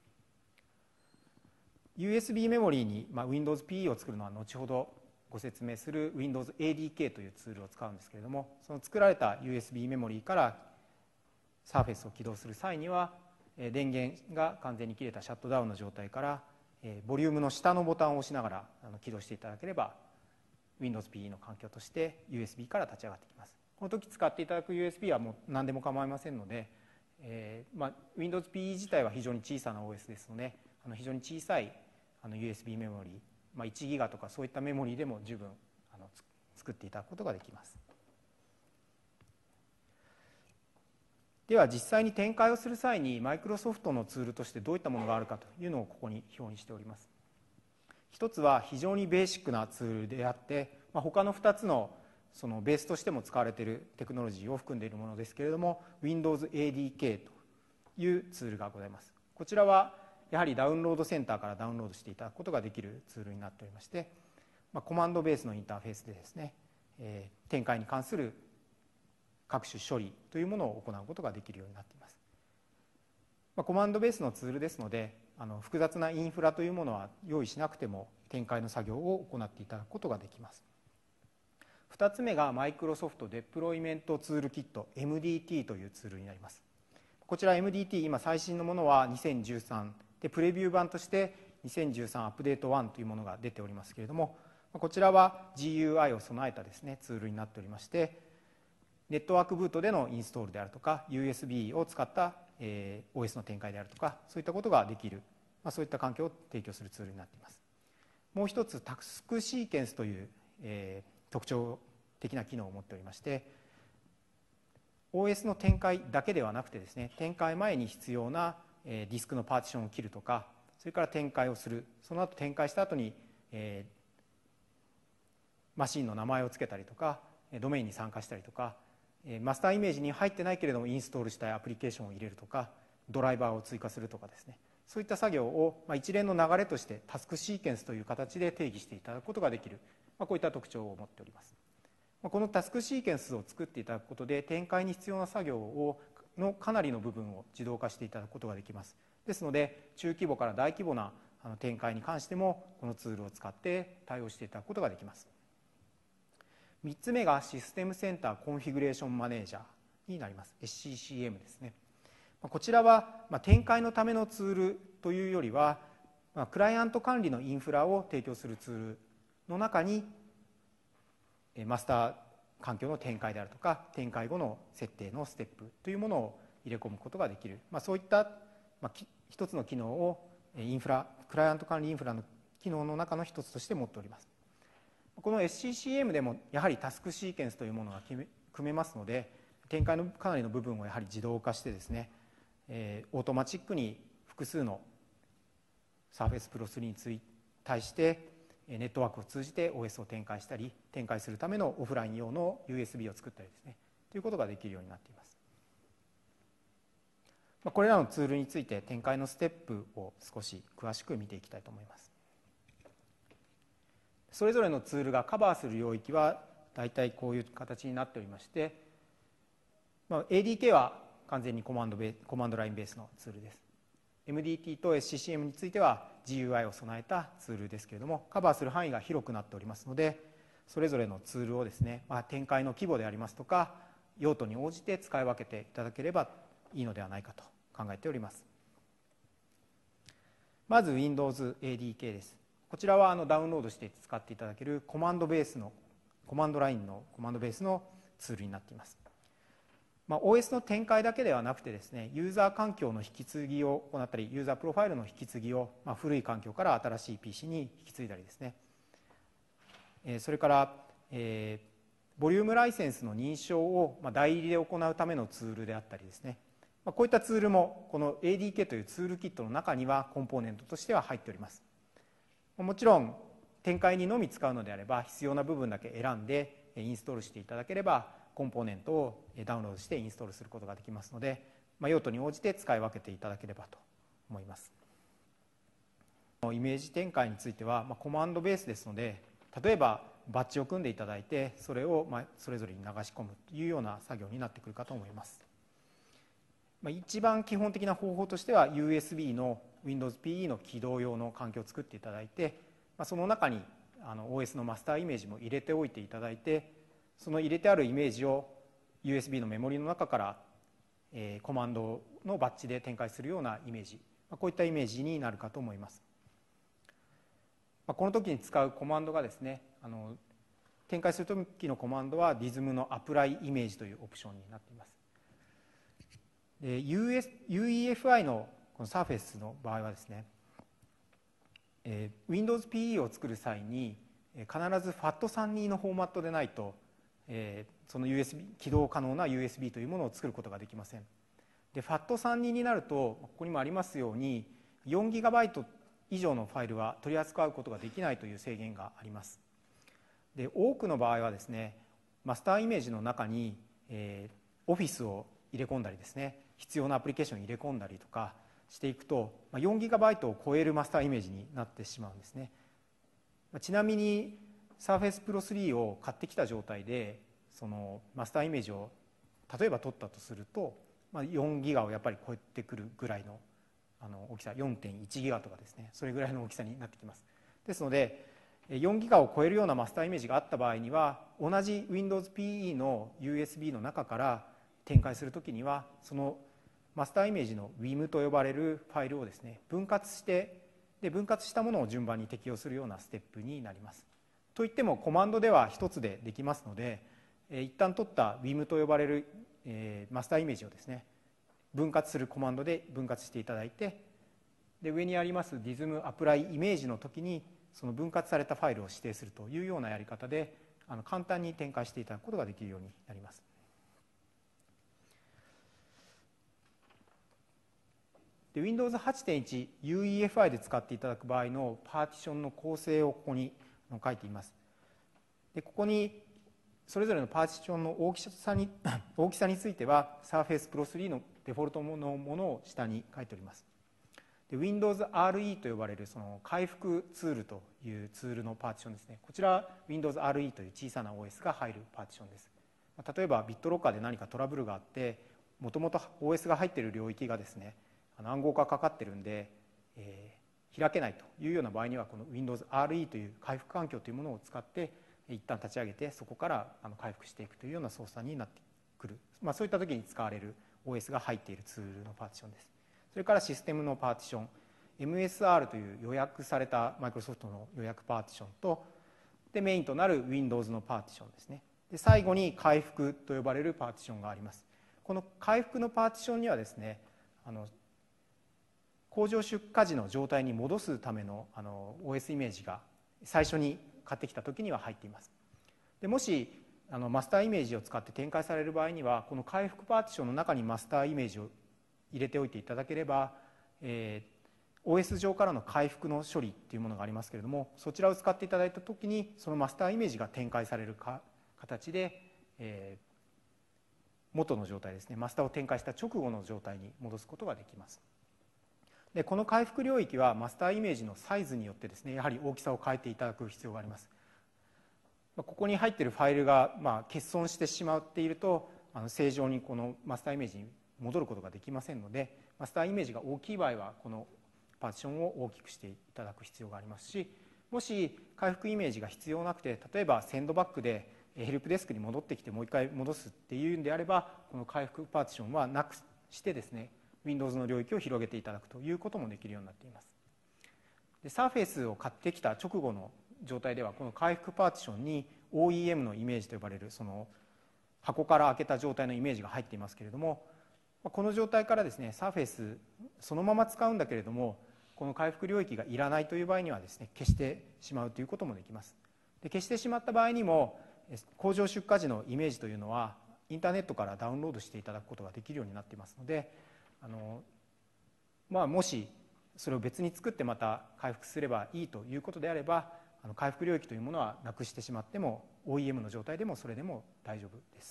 ユーエスビー メモリーに、まあ、ウィンドウズピーイー を作るのは後ほどご説明する ウィンドウズエーディーケー というツールを使うんですけれども、その作られた ユーエスビー メモリーから Surface を起動する際には、電源が完全に切れたシャットダウンの状態から、ボリュームの下のボタンを押しながら起動していただければ ウィンドウズピーイー の環境として ユーエスビー から立ち上がってきます。この時使っていただく ユーエスビー はもう何でも構いませんので、えーまあ、ウィンドウズピーイー 自体は非常に小さな オーエス ですので、あの非常に小さいあの ユーエスビー メモリー、まあ、いちギガとかそういったメモリーでも十分あの作っていただくことができます。では実際に展開をする際にマイクロソフトのツールとしてどういったものがあるかというのをここに表にしております。一つは非常にベーシックなツールであって、まあ、他のふたつのそのベースとしても使われているテクノロジーを含んでいるものですけれども、 ウィンドウズエーディーケー というツールがございます。こちらはやはりダウンロードセンターからダウンロードしていただくことができるツールになっておりまして、まあ、コマンドベースのインターフェースでですね、えー、展開に関する各種処理というものを行うことができるようになっています。まあ、コマンドベースのツールですので、あの複雑なインフラというものは用意しなくても展開の作業を行っていただくことができます。ふたつめがマイクロソフトデプロイメントツールキット エムディーティー というツールになります。こちら エムディーティー、 今最新のものはにせんじゅうさんで、プレビュー版としてにせんじゅうさんアップデートワンというものが出ておりますけれども、こちらは ジーユーアイ を備えたですねツールになっておりまして、ネットワークブートでのインストールであるとか ユーエスビー を使った、えー、オーエス の展開であるとか、そういったことができる、まあ、そういった環境を提供するツールになっています。もう一つタスクシーケンスという、えー、特徴的な機能を持っておりまして、 オーエス の展開だけではなくてですね、展開前に必要な、えー、ディスクのパーティションを切るとか、それから展開をする、その後展開した後に、えー、マシンの名前をつけたりとか、ドメインに参加したりとか、マスターイメージに入ってないけれどもインストールしたいアプリケーションを入れるとか、ドライバーを追加するとかですね、そういった作業を一連の流れとしてタスクシーケンスという形で定義していただくことができる、こういった特徴を持っております。このタスクシーケンスを作っていただくことで、展開に必要な作業をのかなりの部分を自動化していただくことができます。ですので中規模から大規模な展開に関してもこのツールを使って対応していただくことができます。みっつめがシステムセンターコンフィグレーションマネージャーになります。 エスシーシーエム ですね。こちらは展開のためのツールというよりは、クライアント管理のインフラを提供するツールの中にマスター環境の展開であるとか、展開後の設定のステップというものを入れ込むことができる、まあ、そういった一つの機能をインフラクライアント管理インフラの機能の中の一つとして持っております。この エスシーシーエム でもやはりタスクシーケンスというものが組めますので、展開のかなりの部分をやはり自動化してですね、えー、オートマチックに複数の Surface Pro スリーに対してネットワークを通じて オーエス を展開したり、展開するためのオフライン用の ユーエスビー を作ったりですね、ということができるようになっています。これらのツールについて展開のステップを少し詳しく見ていきたいと思います。それぞれのツールがカバーする領域は大体こういう形になっておりまして、まあ、エーディーケー は完全にコマンドベコマンドラインベースのツールです。 エムディーティー と エスシーシーエム については ジーユーアイ を備えたツールですけれども、カバーする範囲が広くなっておりますので、それぞれのツールをですね、まあ、展開の規模でありますとか用途に応じて使い分けていただければいいのではないかと考えております。まず ウィンドウズエーディーケー です。こちらはあのダウンロードして使っていただけるコマンドベースのコマンドラインのコマンドベースのツールになっています。まあ、オーエス の展開だけではなくてですね、ユーザー環境の引き継ぎを行ったり、ユーザープロファイルの引き継ぎを、まあ、古い環境から新しい ピーシー に引き継いだりですね、えー、それから、えー、 ボリュームライセンスの認証を代理で行うためのツールであったりですね、こういったツールもこの エーディーケー というツールキットの中にはコンポーネントとしては入っております。もちろん展開にのみ使うのであれば必要な部分だけ選んでインストールしていただければコンポーネントをダウンロードしてインストールすることができますので、まあ、用途に応じて使い分けていただければと思います。イメージ展開については、まあ、コマンドベースですので、例えばバッジを組んでいただいてそれをまあそれぞれに流し込むというような作業になってくるかと思います。まあ、一番基本的な方法としては ユーエスビー の ウィンドウズピーイー の起動用の環境を作っていただいて、まあ、その中にあの オーエス のマスターイメージも入れておいていただいて、その入れてあるイメージを ユーエスビー のメモリの中から、えー、コマンドのバッジで展開するようなイメージ、まあ、こういったイメージになるかと思います。まあ、この時に使うコマンドがですね、あの展開する時のコマンドは ディズム の アプライイメージというオプションになっています。で ユーエス ユーイーエフアイ のこの Surface の場合はですね、えー、ウィンドウズピーイー を作る際に必ず ファットさんじゅうに のフォーマットでないと、えー、その ユーエスビー 起動可能な ユーエスビー というものを作ることができません。で ファットさんじゅうに になるとここにもありますように よんギガバイト 以上のファイルは取り扱うことができないという制限があります。で多くの場合はですね、マスターイメージの中に、えー、オフィスを入れ込んだりですね、必要なアプリケーションを入れ込んだりとかしていくと よんギガバイト を超えるマスターイメージになってしまうんですね。ちなみに Surface Pro スリーを買ってきた状態でそのマスターイメージを例えば取ったとすると、まあ、よんギガをやっぱり超えてくるぐらいのあの大きさ よんてんいちギガとかですね、それぐらいの大きさになってきます。ですのでよんギガを超えるようなマスターイメージがあった場合には同じ ウィンドウズピーイー の ユーエスビー の中から展開するときにはそのマスターイメージの ウィム と呼ばれるファイルをですね分割してで分割したものを順番に適用するようなステップになります。といってもコマンドでは一つでできますので、えー、一旦取った ウィム と呼ばれる、えー、マスターイメージをですね分割するコマンドで分割していただいて、で上にあります ディズム アプライイメージの時にその分割されたファイルを指定するというようなやり方であの簡単に展開していただくことができるようになります。で ウィンドウズはちてんいち ユーイーエフアイ で使っていただく場合のパーティションの構成をここに書いています。でここにそれぞれのパーティションの大きさに大きさについては Surface Pro スリーのデフォルトのものを下に書いております。で ウィンドウズアールイー と呼ばれるその回復ツールというツールのパーティションですね。こちら ウィンドウズアールイー という小さな オーエス が入るパーティションです。例えばビットロッカーで何かトラブルがあってもともと オーエス が入っている領域がですね暗号化かかってるんで、えー、開けないというような場合にはこの ウィンドウズアールイー という回復環境というものを使って一旦立ち上げてそこからあの回復していくというような操作になってくる、まあ、そういった時に使われる オーエス が入っているツールのパーティションです。それからシステムのパーティション エムエスアール という予約されたマイクロソフトの予約パーティションとでメインとなる Windows のパーティションですね。で最後に回復と呼ばれるパーティションがあります。この回復のパーティションにはですねあの工場出荷時の状態に戻すためのあの オーエス イメージが最初に買ってきた時には入っています。でもしあのマスターイメージを使って展開される場合にはこの回復パーティションの中にマスターイメージを入れておいていただければ、えー、オーエス 上からの回復の処理っていうものがありますけれどもそちらを使っていただいた時にそのマスターイメージが展開されるか形で、えー、元の状態ですねマスターを展開した直後の状態に戻すことができます。でこの回復領域はマスターイメージのサイズによってですねやはり大きさを変えていただく必要があります。ここに入っているファイルが、まあ、欠損してしまっているとあの正常にこのマスターイメージに戻ることができませんのでマスターイメージが大きい場合はこのパーティションを大きくしていただく必要がありますしもし回復イメージが必要なくて例えばセンドバックでヘルプデスクに戻ってきてもう一回戻すっていうんであればこの回復パーティションはなくしてですね Windows の領域を広げていただくということもできるようになっています。で Surface を買ってきた直後の状態ではこの回復パーティションに オーイーエム のイメージと呼ばれるその箱から開けた状態のイメージが入っていますけれどもこの状態からですね Surface そのまま使うんだけれどもこの回復領域がいらないという場合にはですね消してしまうということもできます。で消してしまった場合にも工場出荷時のイメージというのはインターネットからダウンロードしていただくことができるようになっていますので、あの、まあ、もしそれを別に作ってまた回復すればいいということであれば、あの回復領域というものはなくしてしまっても オーイーエム の状態でもそれでも大丈夫です。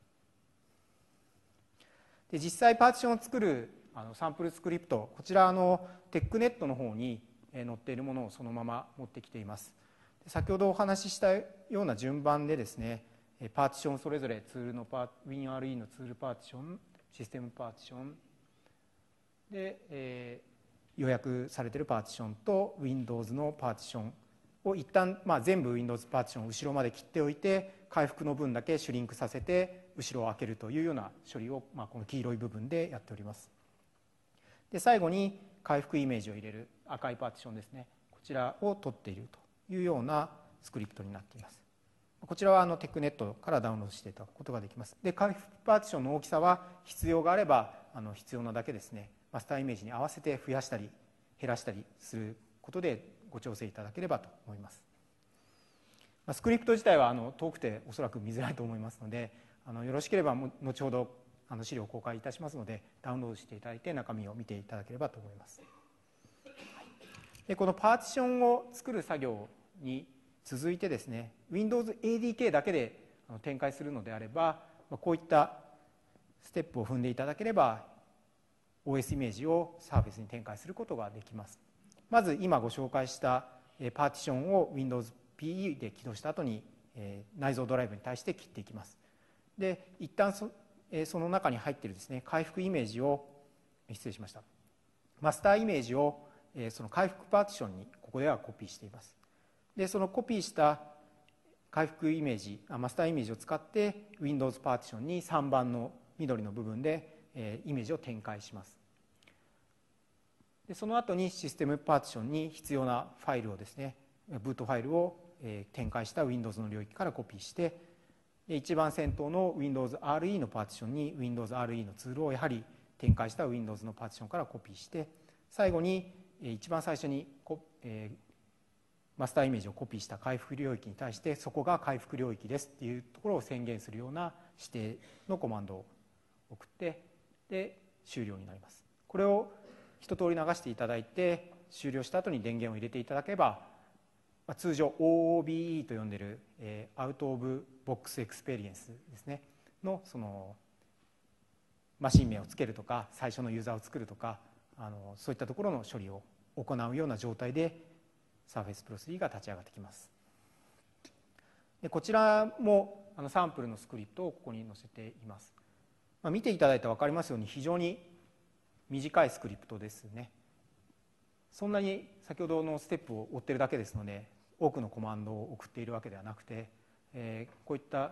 で実際パーティションを作るあのサンプルスクリプト、こちらあのテックネットの方に載っているものをそのまま持ってきています。先ほどお話ししたような順番でですね、パーティションそれぞれツールのパ WinRE のツールパーティション、システムパーティションで、えー、予約されているパーティションと Windows のパーティションを一旦、まあ、全部 Windows パーティションを後ろまで切っておいて、回復の分だけシュリンクさせて後ろを開けるというような処理を、まあ、この黄色い部分でやっております。で最後に回復イメージを入れる赤いパーティションですね、こちらを取っているというようなスクリプトになっています。こちらはあのテックネットからダウンロードしていただくことができます。で回復パーティションの大きさは必要があればあの必要なだけですね、マスターイメージに合わせて増やしたり減らしたりすることでご調整いただければと思います。スクリプト自体はあの遠くておそらく見づらいと思いますので、あのよろしければ後ほどあの資料を公開いたしますのでダウンロードしていただいて中身を見ていただければと思います。でこのパーティションを作る作業に続いてですね、 Windows エーディーケー だけで展開するのであれば、こういったステップを踏んでいただければ オーエス イメージを Surface に展開することができます。まず今ご紹介したパーティションを Windows ピーイー で起動した後に内蔵ドライブに対して切っていきます。で一旦 そ, その中に入っているですね、回復イメージを失礼しましたマスターイメージをその回復パーティションにここではコピーしています。でそのコピーした回復イメージ、マスターイメージを使って Windows パーティションにさんばんの緑の部分でイメージを展開します。でその後にシステムパーティションに必要なファイルをですね、ブートファイルを展開した Windows の領域からコピーして、一番先頭の Windows アールイー のパーティションに Windows アールイー のツールをやはり展開した Windows のパーティションからコピーして、最後に一番最初にえーマスターイメージをコピーした回復領域に対してそこが回復領域ですっていうところを宣言するような指定のコマンドを送ってで終了になります。これを一通り流していただいて終了した後に電源を入れていただけば、通常 オーオービーイー と呼んでいるアウトオブボックスエクスペリエンスですねのそのマシン名をつけるとか最初のユーザーを作るとか、あのそういったところの処理を行うような状態でSurface Pro スリーが立ち上がってきます。でこちらもあのサンプルのスクリプトをここに載せています。まあ、見ていただいて分かりますように非常に短いスクリプトですね。そんなに先ほどのステップを追ってるだけですので多くのコマンドを送っているわけではなくて、えー、こういった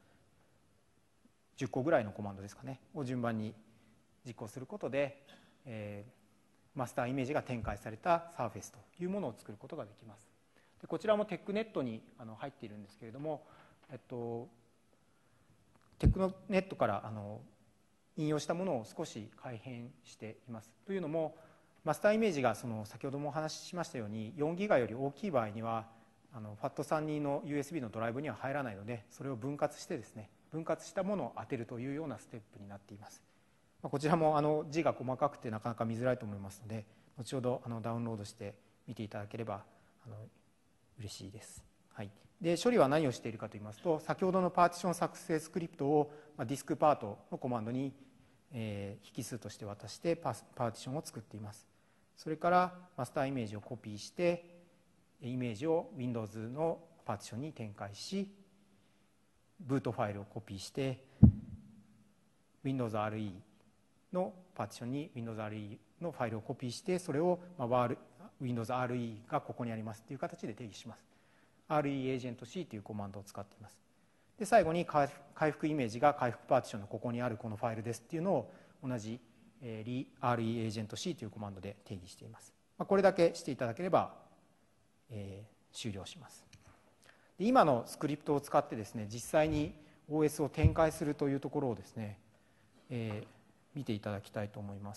じゅっこぐらいのコマンドですかねを順番に実行することで、えーマスターイメージが展開された Surface というものを作ることができます。でこちらもテックネットにあの入っているんですけれども、えっと、テックネットからあの引用したものを少し改変しています。というのもマスターイメージがその先ほどもお話ししましたようによんギガより大きい場合にはあの ファットスリー の ユーエスビー のドライブには入らないので、それを分割してですね分割したものを当てるというようなステップになっています。こちらもあの字が細かくてなかなか見づらいと思いますので後ほどあのダウンロードして見ていただければあの嬉しいです。はい、で処理は何をしているかといいますと、先ほどのパーティション作成スクリプトをディスクパートのコマンドに、えー、引数として渡してパーティションを作っています。それからマスターイメージをコピーしてイメージを Windows のパーティションに展開し、ブートファイルをコピーして Windows アールイーのパーティションに Windows アールイー のファイルをコピーして、それを Windows アールイー がここにありますという形で定義します。 アールイー エージェント C というコマンドを使っています。で最後に回復イメージが回復パーティションのここにあるこのファイルですっていうのを同じ アールイー エージェント C というコマンドで定義しています。これだけしていただければ、えー、終了します。で今のスクリプトを使ってですね実際に オーエス を展開するというところをですね、えー見ていただきたいと思います。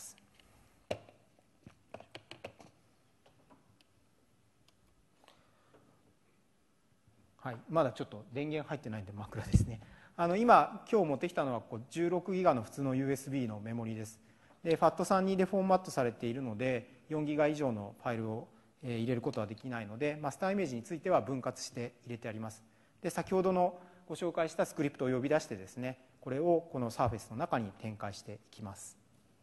はい、まだちょっと電源入ってないんで真っ暗ですね。あの今今日持ってきたのはこうじゅうろくギガの普通の ユーエスビー のメモリです。で ファットスリー でフォーマットされているのでよんギガ以上のファイルを入れることはできないので、マスターイメージについては分割して入れてあります。で先ほどのご紹介したスクリプトを呼び出してですね、これをこの Surface の中に展開していきます。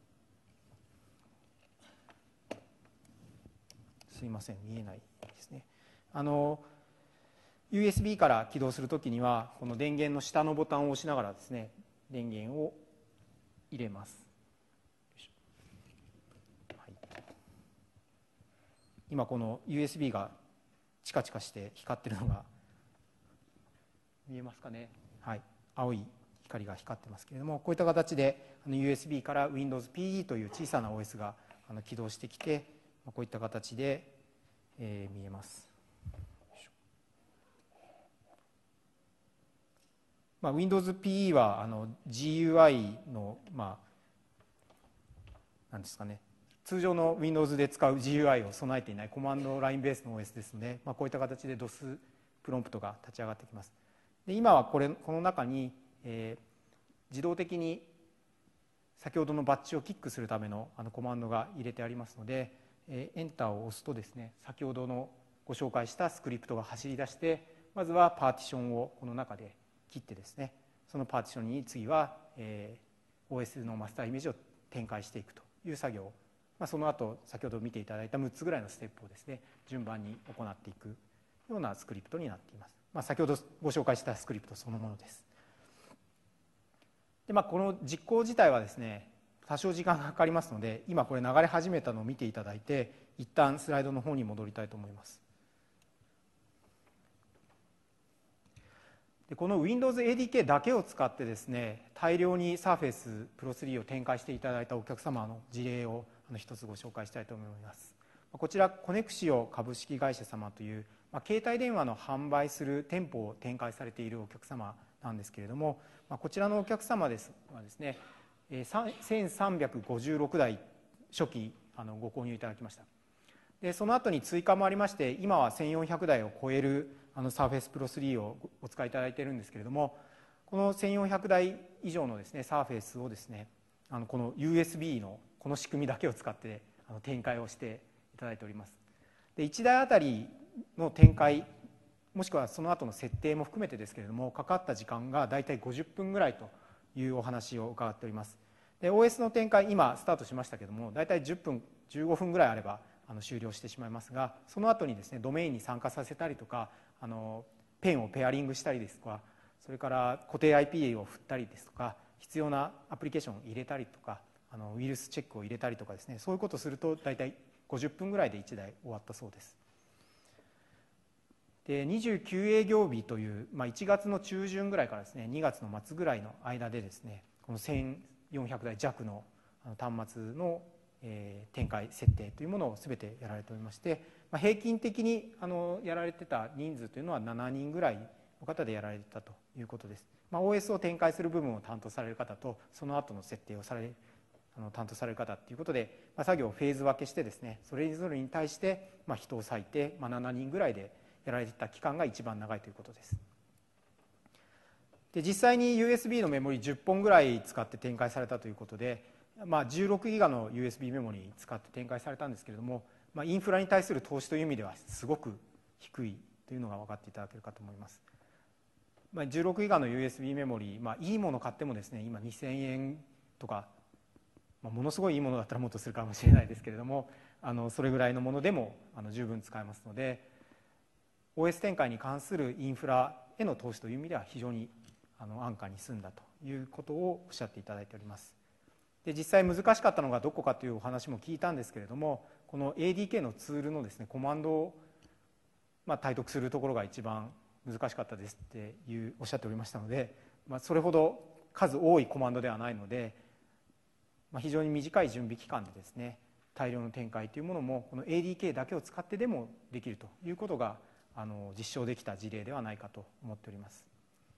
すいません、見えないですね。あの ユーエスビー から起動するときにはこの電源の下のボタンを押しながらですね、電源を入れます。はい、今この ユーエスビー がチカチカして光ってるのが見えますかね。はい、青い光が光ってますけれども、こういった形で ユーエスビー から ウィンドウズピーイー という小さな オーエス が起動してきて、こういった形で、えー、見えます。まあ、ウィンドウズピーイー はあの ジーユーアイ の、まあ、なんですかね、通常の Windows で使う ジーユーアイ を備えていないコマンドラインベースの オーエス ですので、まあ、こういった形で ドス プロンプトが立ち上がってきます。で今はこれこの中に、えー、自動的に先ほどのバッジをキックするためのあのコマンドが入れてありますので、えー、エンターを押すとですね、先ほどのご紹介したスクリプトが走り出して、まずはパーティションをこの中で切ってですね、そのパーティションに次は、えー、オーエス のマスターイメージを展開していくという作業、まあ、その後先ほど見ていただいたむっつぐらいのステップをですね、順番に行っていくようなスクリプトになっています。まあ、先ほどご紹介したスクリプトそのものです。で、まあ、この実行自体はですね、多少時間がかかりますので、今これ流れ始めたのを見ていただいて、一旦スライドの方に戻りたいと思います。でこの Windows エーディーケー だけを使ってですね、大量に Surface Pro スリーを展開していただいたお客様の事例を一つご紹介したいと思います。こちらコネクシオ株式会社様という、まあ、携帯電話の販売する店舗を展開されているお客様なんですけれども、まあ、こちらのお客様ですはですね、せんさんびゃくごじゅうろくだい初期あのご購入いただきました。でその後に追加もありまして、今はせんよんひゃくだいを超えるあの Surface Pro スリーをお使いいただいているんですけれども、このせんよんひゃくだい以上のですね Surface をですね、あのこの ユーエスビー のこの仕組みだけを使ってあの展開をしていただいております。でいちだいあたりの展開もしくはその後の設定も含めてですけれども、かかった時間がだいたいごじゅっぷんぐらいというお話を伺っております。で オーエス の展開今スタートしましたけれども、だいたいじゅっぷんじゅうごふんぐらいあればあの終了してしまいますが、その後にですねドメインに参加させたりとか、あのペンをペアリングしたりですとか、それから固定 アイピー を振ったりですとか、必要なアプリケーションを入れたりとか、あのウイルスチェックを入れたりとかですね、そういうことをするとだいたいごじゅっぷんぐらいでいちだい終わったそうです。でにじゅうきゅう営業日という、まあ、いちがつの中旬ぐらいからですねにがつの末ぐらいの間でですね、このせんよんひゃくだいじゃくの端末のえー、展開設定というものを全てやられておりまして、まあ、平均的にあのやられてた人数というのはななにんぐらいの方でやられてたということです。まあ、オーエス を展開する部分を担当される方と、その後の設定をされるあの担当される方ということで、まあ、作業をフェーズ分けしてですね、それぞれに対して、まあ、人を割いて、まあ、ななにんぐらいでやられてた期間が一番長いということです。で実際に ユーエスビー のメモリじゅっぽんぐらい使って展開されたということで、まあ、じゅうろくギガの ユーエスビー メモリー使って展開されたんですけれども、まあ、インフラに対する投資という意味ではすごく低いというのが分かっていただけるかと思います。まあ、じゅうろくギガの ユーエスビー メモリー、まあ、いいもの買ってもですね、今にせんえんとか、まあ、ものすごいいいものだったらもっとするかもしれないですけれども、あのそれぐらいのものでもあの十分使えますので、 オーエス 展開に関するインフラへの投資という意味では非常にあの安価に済んだということをおっしゃっていただいております。で実際難しかったのがどこかというお話も聞いたんですけれども、この エーディーケー のツールのですねコマンドを、まあ、体得するところが一番難しかったですっていうおっしゃっておりましたので、まあ、それほど数多いコマンドではないので、まあ、非常に短い準備期間でですね大量の展開というものもこの エーディーケー だけを使ってでもできるということがあの実証できた事例ではないかと思っております。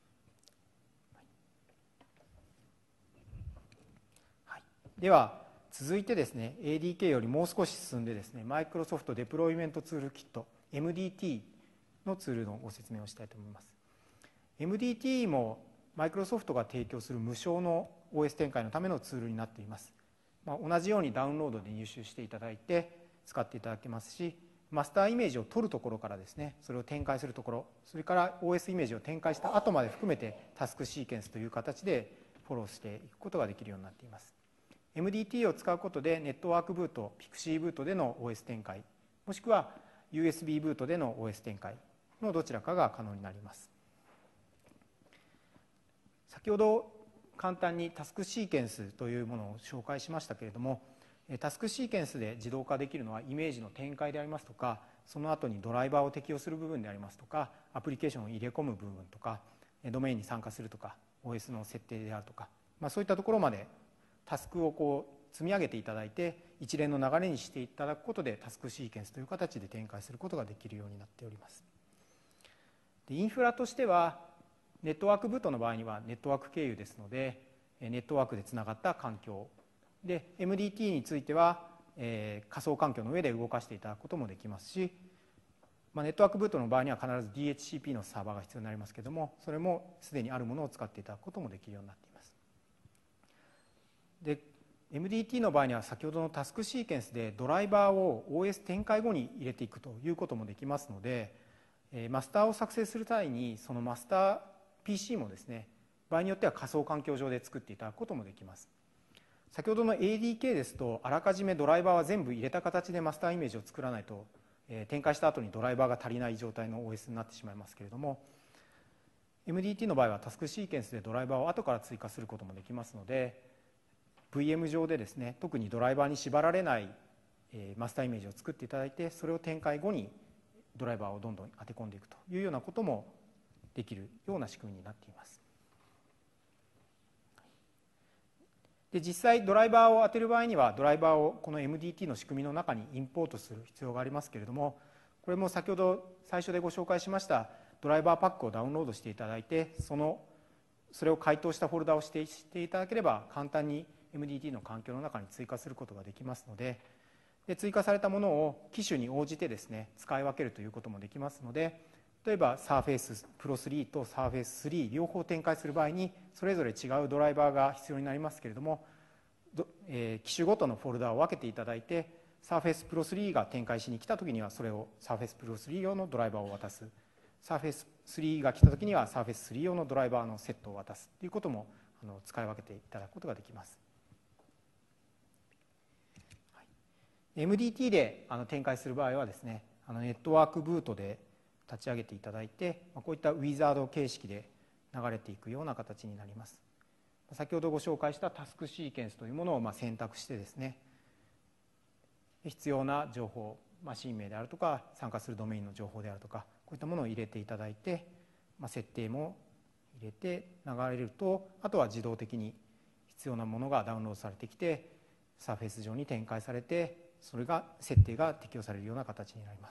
では続いてですね エーディーケー よりもう少し進んでですねマイクロソフトデプロイメントツールキット エムディーティーのツールのご説明をしたいと思います。エムディーティー もマイクロソフトが提供する無償の オーエス 展開のためのツールになっています。まあ、同じようにダウンロードで入手していただいて使っていただけますし、マスターイメージを取るところからですね、それを展開するところ、それから オーエス イメージを展開した後まで含めてタスクシーケンスという形でフォローしていくことができるようになっています。エムディーティー を使うことでネットワークブート、ピクシーブートでの オーエス 展開、もしくは ユーエスビー ブートでの オーエス 展開のどちらかが可能になります。先ほど簡単にタスクシーケンスというものを紹介しましたけれども、タスクシーケンスで自動化できるのはイメージの展開でありますとか、その後にドライバーを適用する部分でありますとか、アプリケーションを入れ込む部分とか、ドメインに参加するとか、オーエス の設定であるとか、まあ、そういったところまでタスクをこう積み上げていただいて一連の流れにしていただくことでタスクシーケンスという形で展開することができるようになっております。でインフラとしてはネットワークブートの場合にはネットワーク経由ですので、ネットワークでつながった環境で エムディーティー については、えー、仮想環境の上で動かしていただくこともできますし、まあ、ネットワークブートの場合には必ず ディーエイチシーピー のサーバーが必要になりますけれども、それもすでにあるものを使っていただくこともできるようになっています。で エムディーティー の場合には先ほどのタスクシーケンスでドライバーを オーエス 展開後に入れていくということもできますので、マスターを作成する際にそのマスター ピーシー もですね、場合によっては仮想環境上で作っていただくこともできます。先ほどの エーディーケー ですとあらかじめドライバーは全部入れた形でマスターイメージを作らないと、えー、展開した後にドライバーが足りない状態の オーエス になってしまいますけれども、 エムディーティー の場合はタスクシーケンスでドライバーを後から追加することもできますので、 ブイエム 上でですね、特にドライバーに縛られない、えー、マスターイメージを作っていただいて、それを展開後にドライバーをどんどん当て込んでいくというようなこともできるような仕組みになっています。で実際ドライバーを当てる場合にはドライバーをこの エムディーティー の仕組みの中にインポートする必要がありますけれども、これも先ほど最初でご紹介しましたドライバーパックをダウンロードしていただいて、そのそれを解凍したフォルダを指定していただければ簡単に エムディーティー の環境の中に追加することができますので、で追加されたものを機種に応じてですね使い分けるということもできますので、例えば Surface Pro スリーと Surface スリー両方展開する場合にそれぞれ違うドライバーが必要になりますけれども、えー、機種ごとのフォルダを分けていただいて Surface Pro スリーが展開しに来たときにはそれを Surface Pro スリー用のドライバーを渡す、 Surface スリーが来たときには Surface スリー用のドライバーのセットを渡すということもあの使い分けていただくことができます。はい、エムディーティー であの展開する場合はですね、あのネットワークブートで立ち上げていただいて、こういったウィザード形式で流れていくような形になります。先ほどご紹介したタスクシーケンスというものをまあ選択してですね、必要な情報、マシン名であるとか参加するドメインの情報であるとか、こういったものを入れていただいて、まあ、設定も入れて流れると、あとは自動的に必要なものがダウンロードされてきてサーフェイス上に展開されて、それが設定が適用されるような形になります。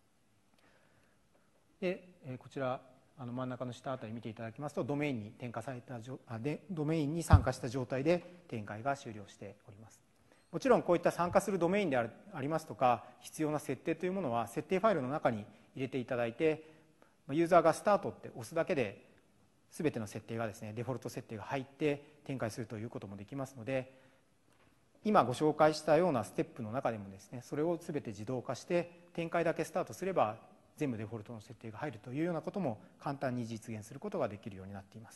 でこちらあの真ん中の下あたり見ていただきますと、ドメインに転化されたあでドメインに参加した状態で展開が終了しております。もちろんこういった参加するドメインでありますとか必要な設定というものは設定ファイルの中に入れていただいて、ユーザーがスタートって押すだけで全ての設定がですねデフォルト設定が入って展開するということもできますので、今ご紹介したようなステップの中でもですね、それを全て自動化して展開だけスタートすれば全部デフォルトの設定が入るというようなことも簡単に実現することができるようになっています。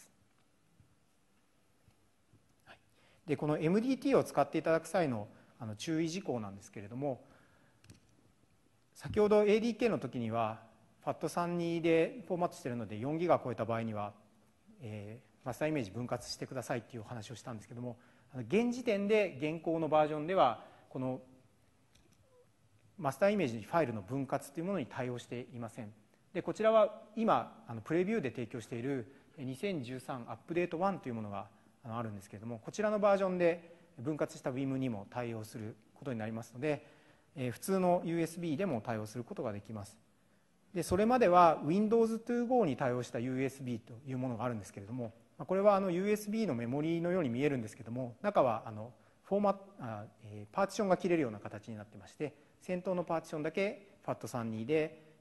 はい、でこの エムディーティー を使っていただく際のあの注意事項なんですけれども、先ほど エーディーケー の時には ファットさんじゅうに でフォーマットしているのでよんギガ超えた場合には、えー、マスターイメージ分割してくださいっていうお話をしたんですけども、現時点で現行のバージョンではこのマスターイメージファイルの分割というものに対応していません。でこちらは今あのプレビューで提供しているにせんじゅうさんアップデートワンというものがあるんですけれども、こちらのバージョンで分割した ブイエム にも対応することになりますので、えー、普通の ユーエスビー でも対応することができます。でそれまでは ウィンドウズトゥーゴー に対応した ユーエスビー というものがあるんですけれども、これはあの ユーエスビー のメモリーのように見えるんですけども、中はあのフォーマットあ、えー、パーティションが切れるような形になってまして、先頭のパーティションだけ ファットさんじゅうに で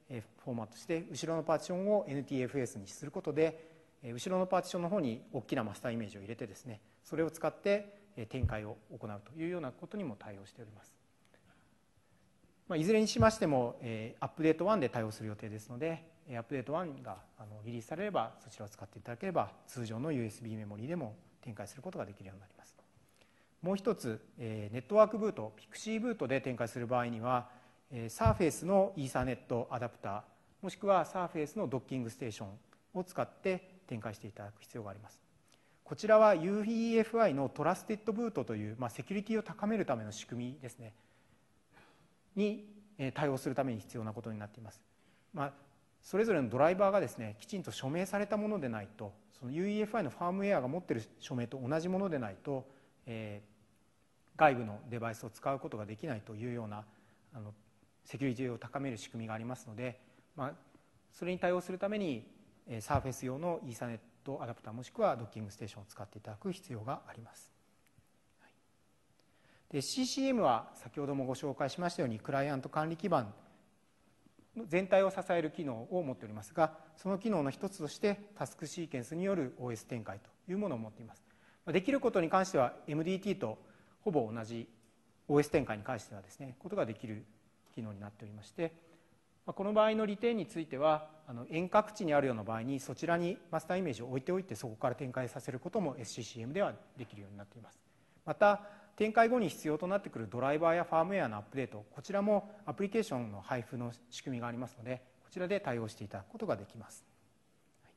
フォーマットして、後ろのパーティションを エヌティーエフエス にすることで、後ろのパーティションの方に大きなマスターイメージを入れてですね、それを使って展開を行うというようなことにも対応しております。まあ、いずれにしましても、えー、アップデートワンで対応する予定ですので、アップデートワンがあのリリースされればそちらを使っていただければ通常の ユーエスビー メモリでも展開することができるようになります。もう一つ、えー、ネットワークブート、ピクシーブートで展開する場合には、えー、Surface のイーサネットアダプター、もしくは Surface のドッキングステーションを使って展開していただく必要があります。こちらは ユーイーエフアイ のトラステッドブートという、まあ、セキュリティを高めるための仕組みですねに対応するために必要なことになっています。まあ、それぞれのドライバーがですねきちんと署名されたものでないと、その ユーイーエフアイ のファームウェアが持っている署名と同じものでないと、えー、外部のデバイスを使うことができないというようなあのセキュリティを高める仕組みがありますので、まあ、それに対応するために、えー、Surface 用のイーサネットアダプターもしくはドッキングステーションを使っていただく必要があります。で シーシーエム は先ほどもご紹介しましたようにクライアント管理基盤全体を支える機能を持っておりますが、その機能の一つとしてタスクシーケンスによる オーエス 展開というものを持っています。できることに関しては エムディーティー とほぼ同じ オーエス 展開に関してはですねことができる機能になっておりまして、この場合の利点についてはあの遠隔地にあるような場合にそちらにマスターイメージを置いておいてそこから展開させることも エスシーシーエム ではできるようになっています。また展開後に必要となってくるドライバーやファームウェアのアップデート、こちらもアプリケーションの配布の仕組みがありますので、こちらで対応していただくことができます。はい、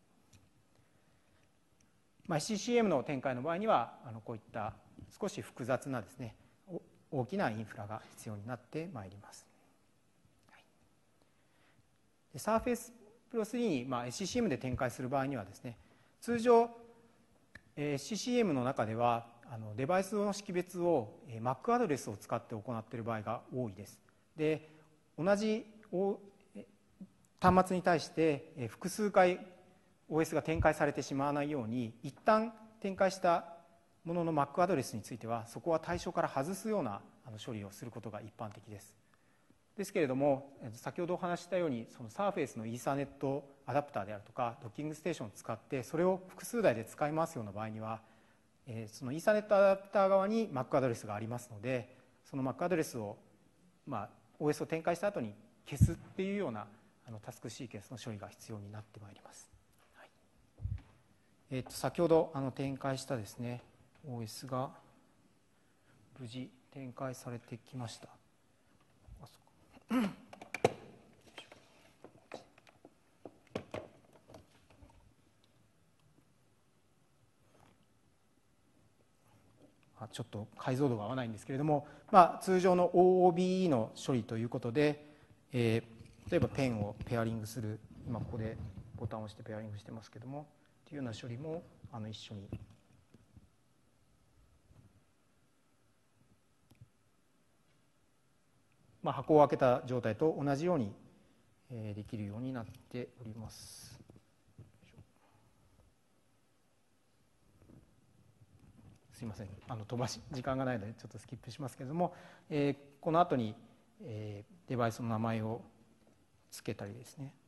まあ、エスシーシーエム の展開の場合にはあのこういった少し複雑なですね大きなインフラが必要になってまいります。はい、で Surface Pro スリーに、まあ、エスシーシーエム で展開する場合にはですね、通常 エスシーシーエム の中ではあのデバイスの識別を マック アドレスを使って行っている場合が多いです。で、同じ端末に対して複数回 オーエス が展開されてしまわないように、一旦展開したものの マック アドレスについてはそこは対象から外すような処理をすることが一般的です。ですけれども、先ほどお話ししたようにその Surface のイーサネットアダプターであるとかドッキングステーションを使ってそれを複数台で使い回すような場合には、そのイーサネットアダプター側に マック アドレスがありますので、その マック アドレスを、まあ、オーエス を展開した後に消すっていうようなあのタスクシーケンスの処理が必要になってまいります。はい、えー、と先ほどあの展開したですね オーエス が無事展開されてきました。あそっかちょっと解像度が合わないんですけれども、まあ、通常の オーオービーイー の処理ということで、えー、例えばペンをペアリングする、今ここでボタンを押してペアリングしてますけどもというような処理もあの一緒にまあ、箱を開けた状態と同じようにできるようになっております。すいません、あの飛ばし時間がないのでちょっとスキップしますけれども、えー、この後に、えー、デバイスの名前をつけたりですね、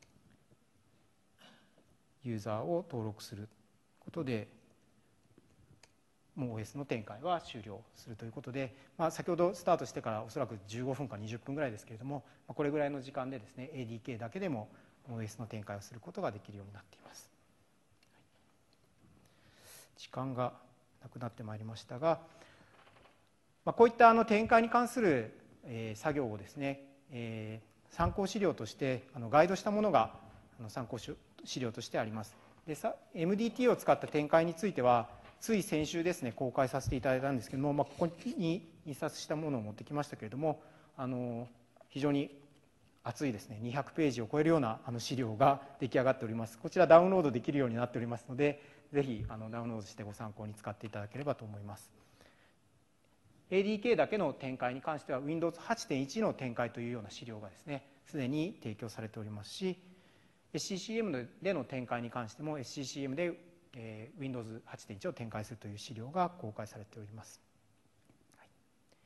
ユーザーを登録することでもう オーエス の展開は終了するということで、まあ、先ほどスタートしてからおそらくじゅうごふんかにじゅっぷんぐらいですけれども、これぐらいの時間でですね エーディーケー だけでも オーエス の展開をすることができるようになっています。時間がなくなってまいりましたが、まあ、こういったあの展開に関する、えー、作業をですね、えー、参考資料としてあのガイドしたものがあの参考資料としてあります。でさ エムディーティー を使った展開についてはつい先週ですね公開させていただいたんですけども、まあ、ここに印刷したものを持ってきましたけれども、あの非常に厚いですねにひゃくページを超えるようなあの資料が出来上がっております。こちらダウンロードできるようになっておりますので、ぜひあのダウンロードしてご参考に使っていただければと思います。エーディーケー だけの展開に関しては ウィンドウズはちてんいち の展開というような資料がですねすでに提供されておりますし、 エスシーシーエム での展開に関しても エスシーシーエム で、えー、ウィンドウズはちてんいち を展開するという資料が公開されております。はい、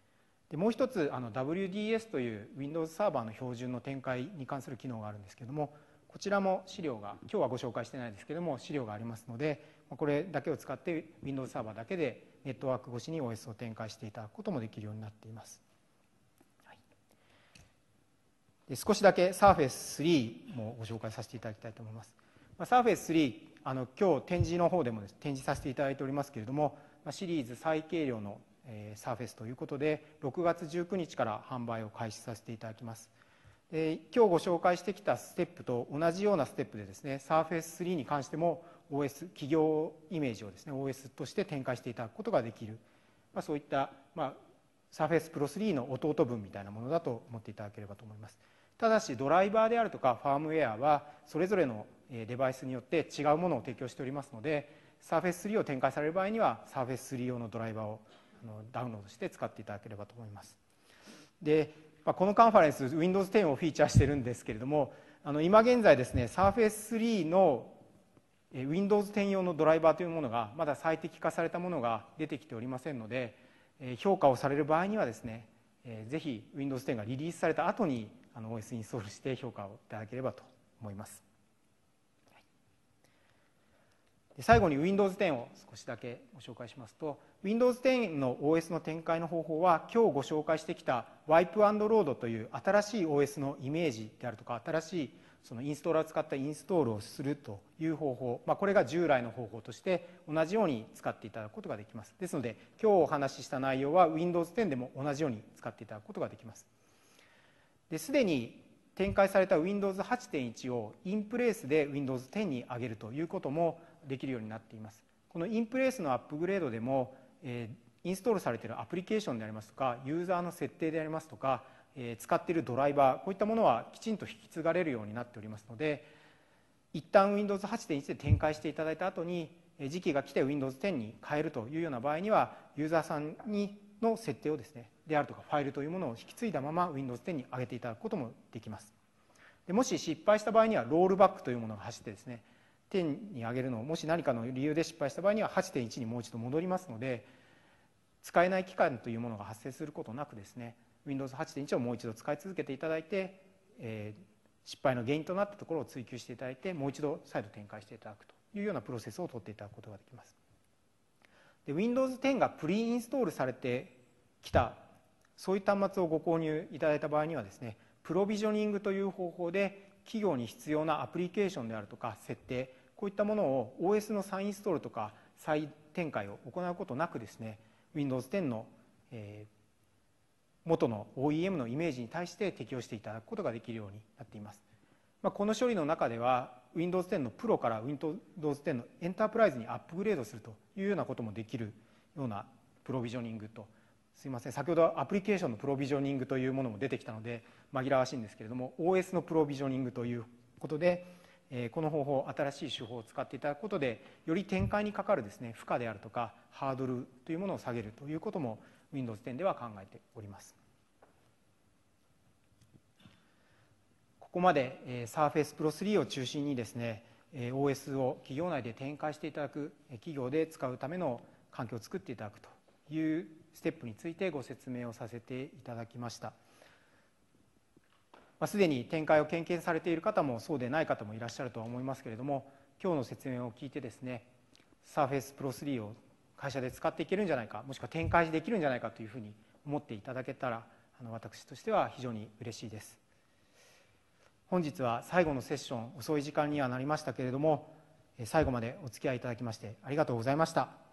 でもう一つあの ダブリューディーエス という Windows サーバーの標準の展開に関する機能があるんですけれども、こちらも資料が今日はご紹介してないですけれども資料がありますので、これだけを使って Windows サーバーだけでネットワーク越しに オーエス を展開していただくこともできるようになっています。はい、で少しだけ サーフェイススリー もご紹介させていただきたいと思います。サーフェイススリー、あの今日展示の方でもです、ね、展示させていただいておりますけれども、シリーズ最軽量のサーフェイスということでろくがつじゅうくにちから販売を開始させていただきます。で今日ご紹介してきたステップと同じようなステップでですね、サーフェイススリーに関しても オーエス 企業イメージをですね オーエス として展開していただくことができる、まあ、そういった、まあ、サーフェイスプロスリーの弟分みたいなものだと思っていただければと思います。ただしドライバーであるとかファームウェアはそれぞれのデバイスによって違うものを提供しておりますので、サーフェイススリーを展開される場合にはサーフェイススリー用のドライバーをダウンロードして使っていただければと思います。で、まあ、このカンファレンス ウィンドウズテン をフィーチャーしてるんですけれども、あの今現在ですね サーフェイススリーの ウィンドウズテン 用のドライバーというものがまだ最適化されたものが出てきておりませんので、評価をされる場合にはですね、ぜひ ウィンドウズテン がリリースされた後にあの オーエス インストールして評価をいただければと思います。で最後に ウィンドウズテン を少しだけご紹介しますと、 ウィンドウズテン の オーエス の展開の方法は今日ご紹介してきた ワイプアンドロード という新しい オーエス のイメージであるとか、新しいそのインストーラーを使ったインストールをするという方法、まあ、これが従来の方法として同じように使っていただくことができます。ですので今日お話しした内容は ウィンドウズテン でも同じように使っていただくことができます。ですでに展開された ウィンドウズはちてんいち をインプレースで ウィンドウズテン に上げるということもできるようになっています。このインプレースのアップグレードでも、えー、インストールされているアプリケーションでありますとか、ユーザーの設定でありますとか、えー、使っているドライバー、こういったものはきちんと引き継がれるようになっておりますので、一旦 ウィンドウズはちてんいち で展開していただいた後に時期が来て ウィンドウズテン に変えるというような場合には、ユーザーさんにの設定をですねであるとかファイルというものを引き継いだまま ウィンドウズテン に上げていただくこともできます。でもし失敗した場合にはロールバックというものが走ってですね、じゅうに上げるのをもし何かの理由で失敗した場合には はちてんいち にもう一度戻りますので、使えない期間というものが発生することなくですね ウィンドウズはちてんいち をもう一度使い続けていただいて、えー、失敗の原因となったところを追求していただいて、もう一度再度展開していただくというようなプロセスを取っていただくことができます。で ウィンドウズテン がプリインストールされてきたそういう端末をご購入いただいた場合にはですね、プロビジョニングという方法で企業に必要なアプリケーションであるとか設定、こういったものを オーエス の再インストールとか再展開を行うことなくですね ウィンドウズテン の、えー、元の オーイーエム のイメージに対して適用していただくことができるようになっています。まあ、この処理の中では ウィンドウズテン のプロから ウィンドウズテン のエンタープライズにアップグレードするというようなこともできるようなプロビジョニングと、すいません、先ほどアプリケーションのプロビジョニングというものも出てきたので紛らわしいんですけれども、 オーエス のプロビジョニングということで、えー、この方法、新しい手法を使っていただくことでより展開にかかるですね負荷であるとかハードルというものを下げるということも ウィンドウズテン では考えております。ここまで、えー、Surface Pro スリーを中心にですね オーエス を企業内で展開していただく、企業で使うための環境を作っていただくというステップについてご説明をさせていただきました。まあ、すでに展開を経験されている方もそうでない方もいらっしゃるとは思いますけれども、今日の説明を聞いてですね Surface Pro スリーを会社で使っていけるんじゃないか、もしくは展開できるんじゃないかというふうに思っていただけたら、あの私としては非常に嬉しいです。本日は最後のセッション、遅い時間にはなりましたけれども、最後までお付き合いいただきましてありがとうございました。